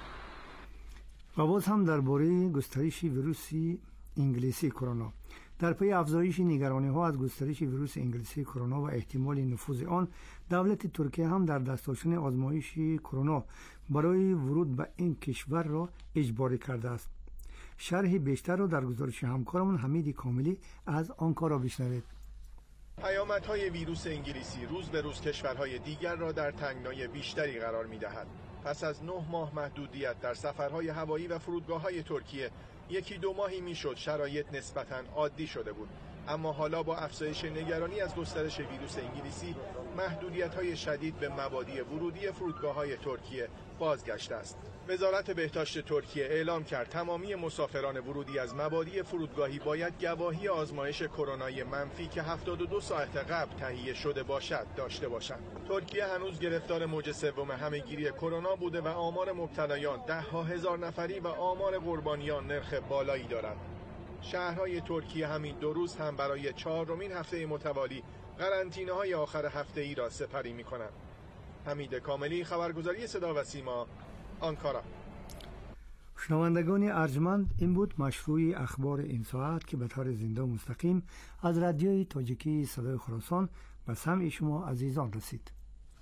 و باز هم درباره گسترش ویروس انگلیسی کرونا. در پی افزایش نگرانی‌ها از گسترش ویروس انگلیسی کرونا و احتمال نفوذ آن، دولت ترکیه هم در دست داشتن آزمایش کرونا برای ورود به این کشور را اجباری کرده است. شرح بیشتر را در گزارش همکارمون حمید کاملی از آنکارا بشنوید. پیامدهای ویروس انگلیسی روز به روز کشورهای دیگر را در تنگنای بیشتری قرار می‌دهد. پس از 9 ماه محدودیت در سفرهای هوایی و فرودگاه‌های ترکیه، 1-2 ماهی میشد شرایط نسبتاً عادی شده بود. اما حالا با افزایش نگرانی از گسترش ویروس انگلیسی، محدودیت‌های شدید به مبادی ورودی فرودگاه‌های ترکیه بازگشته است. وزارت بهداشت ترکیه اعلام کرد تمامی مسافران ورودی از مبادی فرودگاهی باید گواهی آزمایش کرونایی منفی که 72 ساعت قبل تهیه شده باشد داشته باشند. ترکیه هنوز گرفتار موج سوم همه‌گیری کرونا بوده و آمار مبتلایان 10,000 نفری و آمار قربانیان نرخ بالایی دارد. شهرهای ترکیه همین 2 روز هم برای 4مین هفته متوالی قرنطینه‌های آخر هفته‌ای را سپری می‌کنند. حمید کاملی، خبرگزاری صدا و سیما، آنکارا. شنوندگان ارجمند، این بود مشروع اخبار این ساعت که به طور زنده و مستقیم از رادیوی تاجیکی صدای خراسان به سمع شما عزیزان رسید.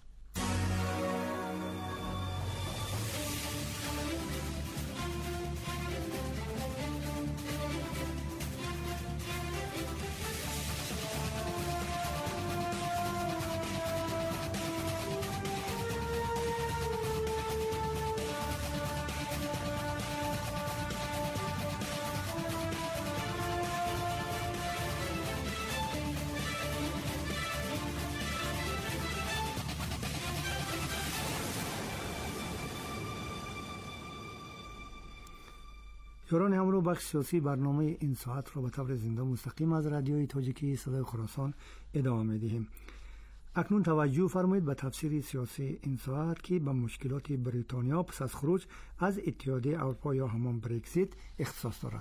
یاران همراه بخش سیاسی برنامه این ساعت را به طور زنده مستقیم از رادیوی تاجیکی صدای خراسان ادامه می‌دهیم. اکنون توجه فرمایید به تفسیر سیاسی این ساعت که به مشکلات بریتانیا پس از خروج از اتحادیه اروپا یا همان برگزیت اختصاص دارد.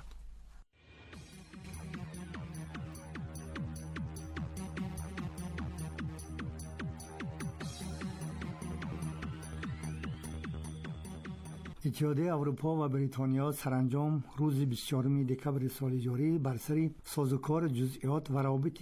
اتحادیه اروپا و بریتانیا سرانجام روز 24 دکمبر سال جاری بر سر سازوکار جزئیات و روابط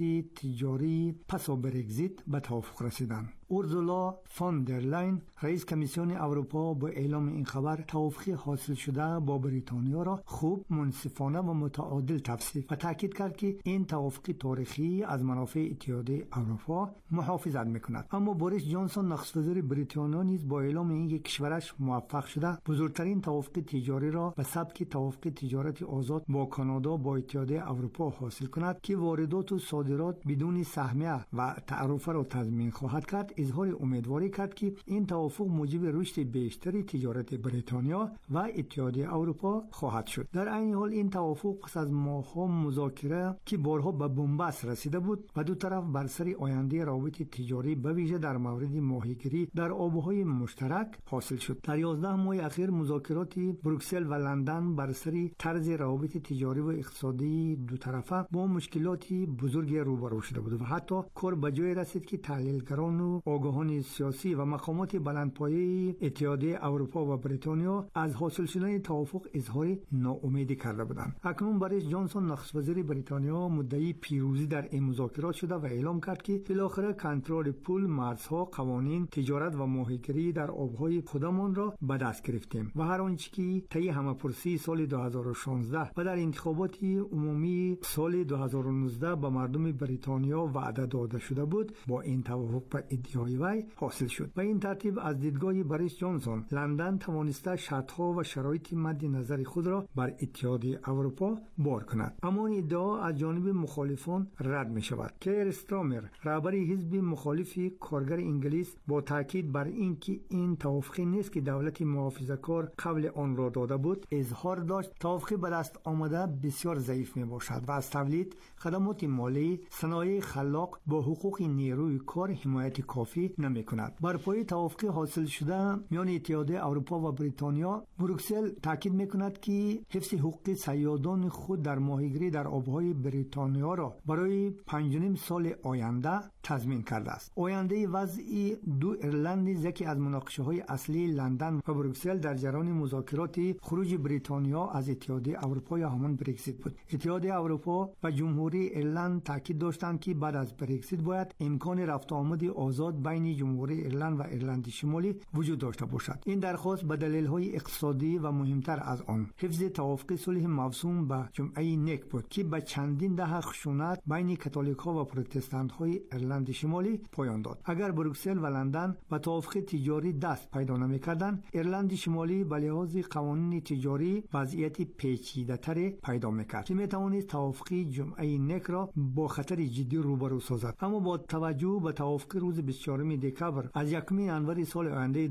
تجاری پس از برگزیت به توافق رسیدند. اورسولا فون در لاین رئیس کمیسیون اروپا با اعلام این خبر توافقی حاصل شده با بریتانیا را خوب، منصفانه و متعادل تفسیر و تاکید کرد که این توافقی تاریخی از منافع اتحادیه اروپا محافظت میکند. اما بوریس جانسون نخست وزیر بریتانیا نیز با اعلام اینکه کشورش موفق شده بزرگترین توافق تجاری را به سبک توافق تجارت آزاد با کانادا با اتحادیه اروپا حاصل کند که واردات و صادرات بدون سهمیه و تعرفه را تضمین خواهد کرد، اظهار امیدواری کرد که این توافق موجب رشد بیشتری تجارت بریتانیا و اتحادیه اروپا خواهد شد. در این حال این توافق پس از ماه‌ها مذاکره که بارها به بنبست رسیده بود و دو طرف بر سر آینده روابط تجاری به ویژه در مورد ماهیگیری در آبهای مشترک حاصل شد. در 11 ماه اخیر مذاکرات بروکسل و لندن بر سر طرز روابط تجاری و اقتصادی دو طرفه با مشکلات بزرگی روبرو شده بود و حتی کار به جای رسید که تحلیلگران و آگاهان سیاسی و مقامات بلندپایه اتحادیه اروپا و بریتانیا از حاصل شدن توافق اظهار ناامیدی کرده بودند. اکنون بوریس جانسون نخست وزیر بریتانیا مدعی پیروزی در این مذاکرات شده و اعلام کرد که بالاخره کنترل پول، مرزها، قوانین تجارت و ماهیگیری در آبهای خودمان را به دست گرفتیم و هر آنچه که طی همه‌پرسی سال 2016 و در انتخابات عمومی سال 2019 به مردم بریتانیا وعده داده شده بود با این توافق به ادعای وی حاصل شد. به این ترتیب از دیدگاه بوریس جانسون لندن توانسته شرطها و شرایط مد نظر خود را بر اتحادیه اروپا بار کند. اما این ادعا از جانب مخالفان رد می شود. کیر استرامر رهبر حزب مخالف کارگر انگلیس با تاکید بر اینکه این توافقی نیست که دولت محافظه‌کار قبل آن را داده بود اظهار داشت توافقی به دست آمده بسیار ضعیف می باشد و از تولید، خدمات مالی، صنایع خلاق با حقوق نیروی کار حمایت کافی نمی کند. بر پای توافق حاصل شده میان اتحادیه اروپا و بریتانیا، بروکسل تاکید می کند که حفظ حقوق صیادان خود در ماهیگیری در آبهای بریتانیا را برای 5.5 سال آینده تضمین کرده است. آینده وضعی دو ایرلند یکی از مناقشه‌های اصلی لندن و بروکسل در جریان مذاکرات خروج بریتانیا از اتحادیه اروپا یا همان برگزیت بود. اتحادیه اروپا و جمهوری ایرلند تاکید داشتند که بعد از برگزیت باید امکان رفت و آمد آزاد بین جمهوری ایرلند و ایرلند شمالی وجود داشته باشد. این درخواست به دلایل اقتصادی و مهمتر از آن حفظ توافق صلح موسوم به جمعه نیک بود که به چندین دهه خشونت بین کاتولیک‌ها و پروتستانت‌های ایرلند شمالی پایان داد. اگر بروکسل و لندن به توافق تجاری دست پیدا نمی‌کردند، ایرلند شمالی به لحاظ قوانین تجاری وضعیت پیچیده‌تر پیدا می‌کرد که می‌توانست توافق جمعه نیک را با خطر جدی روبرو سازد. اما با توجه به توافق روز 24 دکمبر از 1 ژانویه سال آینده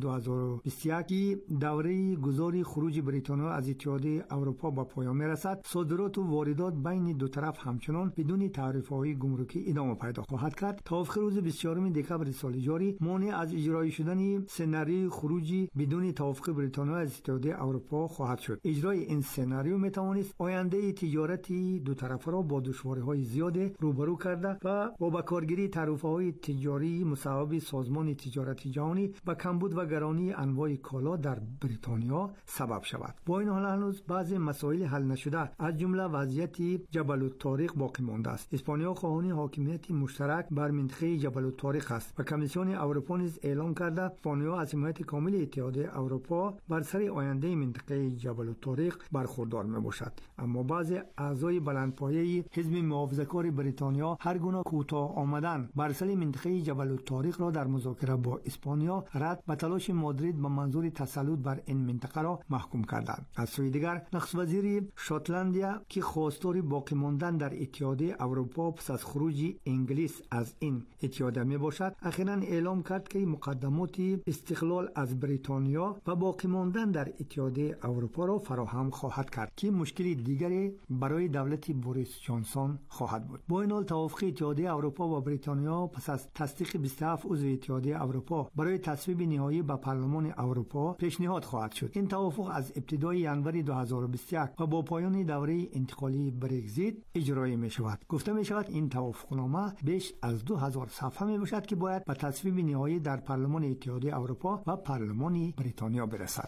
2021 دوره گذاری خروج بریتانیا از اتحادیه اروپا به پایان می‌رسد، صادرات و واردات بین دو طرف همچنان بدون تعرفه‌های گمرکی ادامه پیدا خواهد کرد. توافق روز 24 دکمبر سال جاری مانع از اجرای شدن سناریوی خروج بدون توافق بریتانیا از اتحادیه اروپا خواهد شد. اجرای این سناریو می‌توانست آینده تجارتی دو طرفه را با دشواری‌های زیاد روبرو کرده و با کارگیری تعرفه‌های تجاری مسبب سبب سازمان تجارت جهانی به کمبود و گرانی انواع کالا در بریتانیا سبب شود. با این حال هنوز بعضی مسائل حل نشده از جمله وضعیت جبل الطارق باقی مانده است. اسپانیا خواهان حاکمیت مشترک بر منطقه جبل الطارق است و کمیسیون اروپا نیز اعلام کرده اسپانیا از حمایت کامل اتحادیه اروپا بر سر آینده منطقه جبل الطارق برخوردار میباشد. اما بعضی اعضای بلندپایه حزب محافظه‌کار بریتانیا هر گونه کوتاه آمدن بر سر منطقه جبل الطارق را در مذاکره با اسپانیا رد و تلاش مادرید به منظور تسلط بر این منطقه را محکوم کردند. از سوی دیگر نخست وزیر شاتلندیا که خواستار باقی ماندن در اتحادیه اروپا پس از خروج انگلیس از این اتحادیه میباشد، اخیراً اعلام کرد که مقدمات استقلال از بریتانیا و باقی ماندن در اتحادیه اروپا را فراهم خواهد کرد که مشکل دیگری برای دولت بوریس جانسون خواهد بود. با این حال توافق اتحادیه اروپا و بریتانیا پس از تصدیق 27 عضو اتحادیه اروپا برای تصویب نهایی به پارلمان اروپا پیشنهاد خواهد شد. این توافق از ابتدای ژانویه 2021 و با پایان دوره انتقالی برگزیت اجرایی می شود. گفته می شود این توافقنامه بیش از 2000 صفحه می باشد که باید به تصویب نهایی در پارلمان اتحادیه اروپا و پارلمان بریتانیا برسد.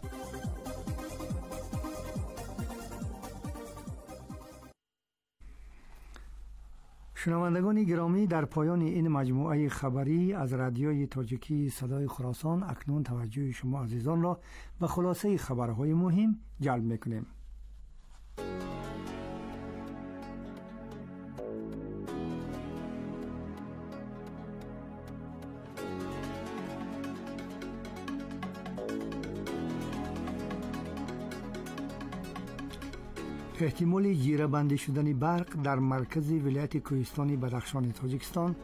شنوندگان گرامی، در پایان این مجموعه خبری از رادیوی تاجیکی صدای خراسان اکنون توجه شما عزیزان را به خلاصه خبرهای مهم جلب می‌کنیم. احتمال جیره‌بندی شدن برق در مرکز ولایت کوهستانی بدخشان تاجیکستان،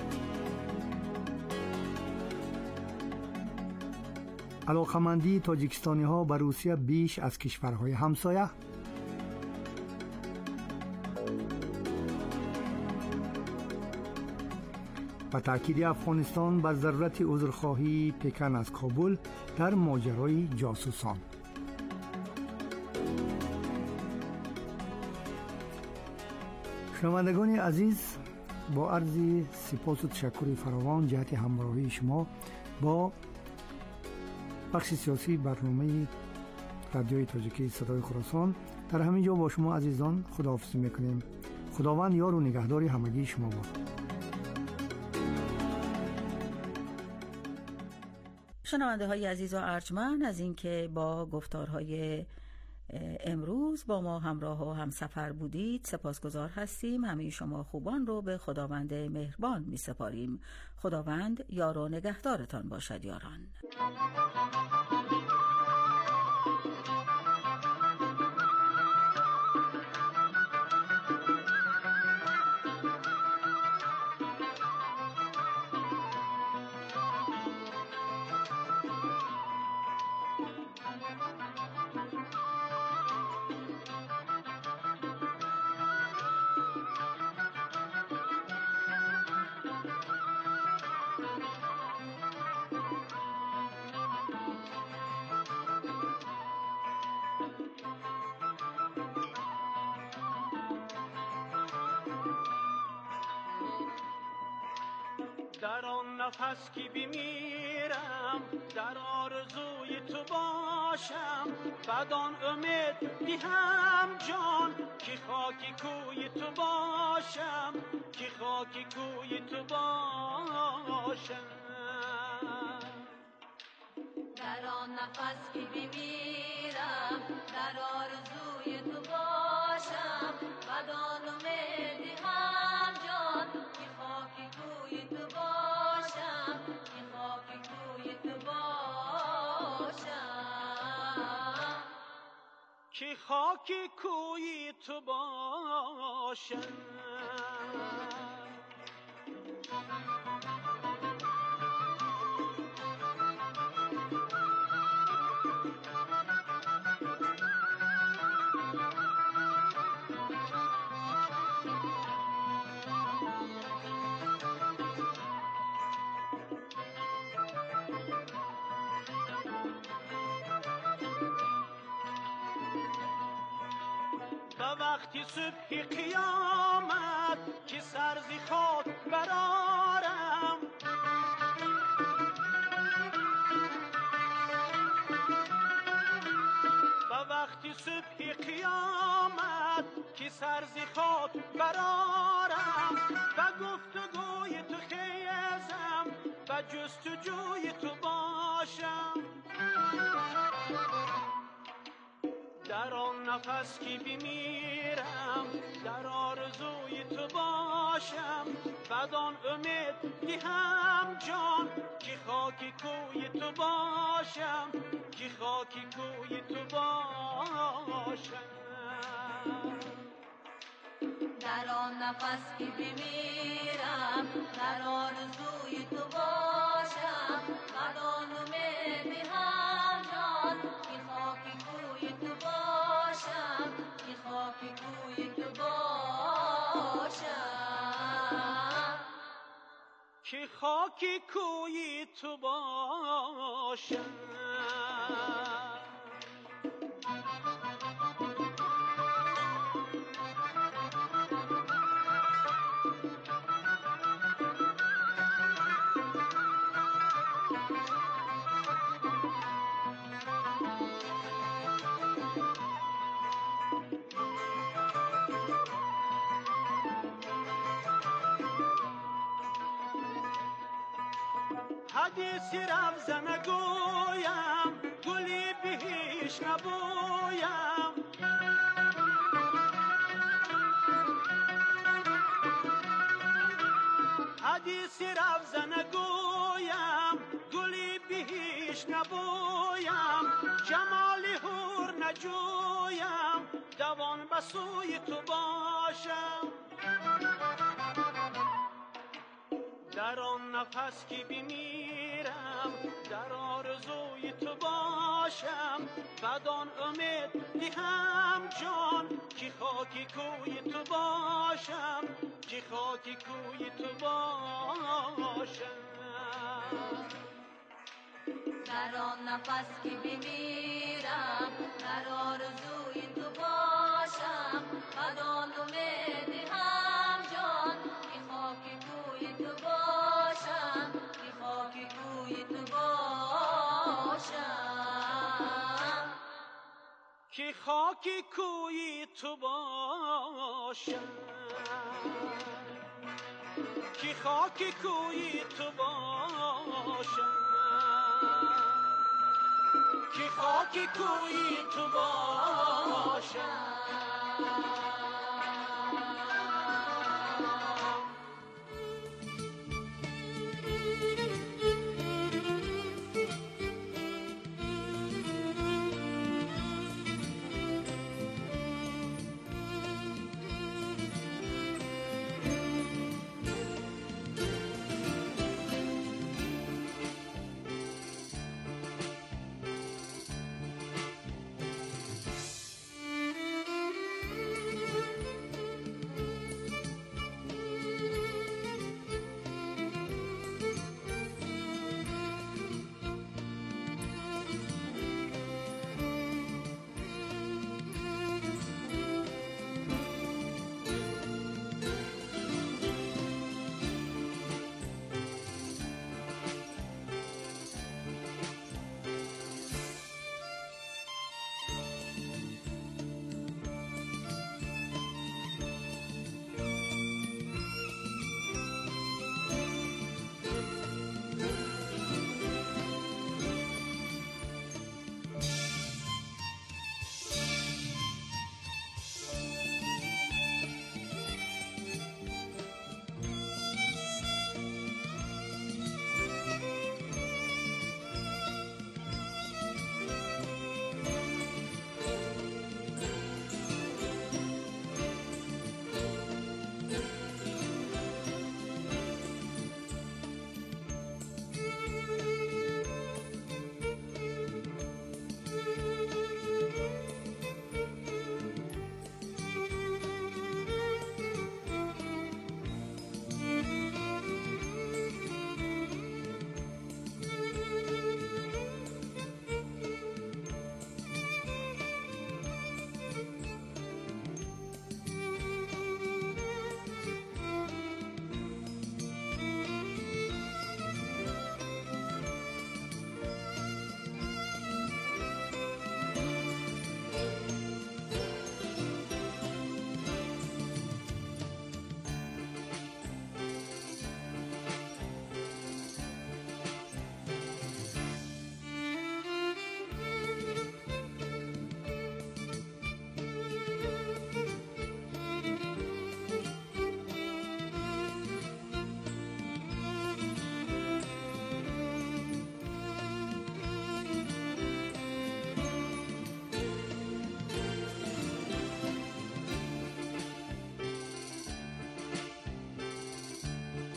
علاقمندی تاجیکستانی ها به روسیه بیش از کشورهای همسایه، و تاکید افغانستان بر ضرورت عذرخواهی پکن از کابل در ماجرای جاسوسان. شنوندگان عزیز، با عرض سپاس و تشکر فراوان جهت همراهی شما با بخش سیاسی برنامه رادیوی تاجیکی صدای خراسان در همین جا با شما عزیزان خداحافظی میکنیم. خداوند یار و نگهدار همگی شما باد. شنونده های عزیز و ارجمند، از اینکه با گفتارهای امروز با ما همراه و همسفر بودید سپاسگزار هستیم. همه شما خوبان رو به خداوند مهربان می سپاریم. خداوند یار و نگهدارتان باشد یاران. در آن نفس که بمیرم در آرزوی تو باشم، بدان امید دهم جان که خاکی کوی تو باشم، که خاکی کوی تو باشم. در آن نفس که بمیرم در آرزوی تو باشم، بدان امید دهم جان که خاکی کوی تو باشم، که خاکی کوی تو باشم، که خاکی کوی تو باشم. وقتی صبح قیامت که سر ز خاک برارم، که سرزی خاک برارم و گفتگوی تو خیزم و جستجوی تو باشم. در آن نفس که بمیرم در آرزوی تو باشم، بدان امید دهم جان که خاکی کوی تو باشم، که خاکی کوی تو باشم. در آن نفس که بمیرم در آرزوی تو باشم، بدان امید دهم جان که خاکی کوی تو باشم، که خاکی کوی تو باشم، که خاکی کوی تو باشم. حدیثی رفز نگویم، گلی بهش نبویم. حدیثی رفز نگویم، گلی بهش نبویم. جمالی هور نجویم، دوان بسوی تو باشم. در آن نفس که بمیرم در آرزوی تو باشم، بدان امید دهم جان که خاکی کوی تو باشم، که خاکی کوی تو باشم. در آن نفس که بمیرم در آرزوی تو باشم، بدان امید دهم جان که خاکی کوی تو باشم، که خاکی کوی تو باشم، که خاکی کوی تو باشم، که خاکی کوی تو باشم، که خاکی کوی تو باشم.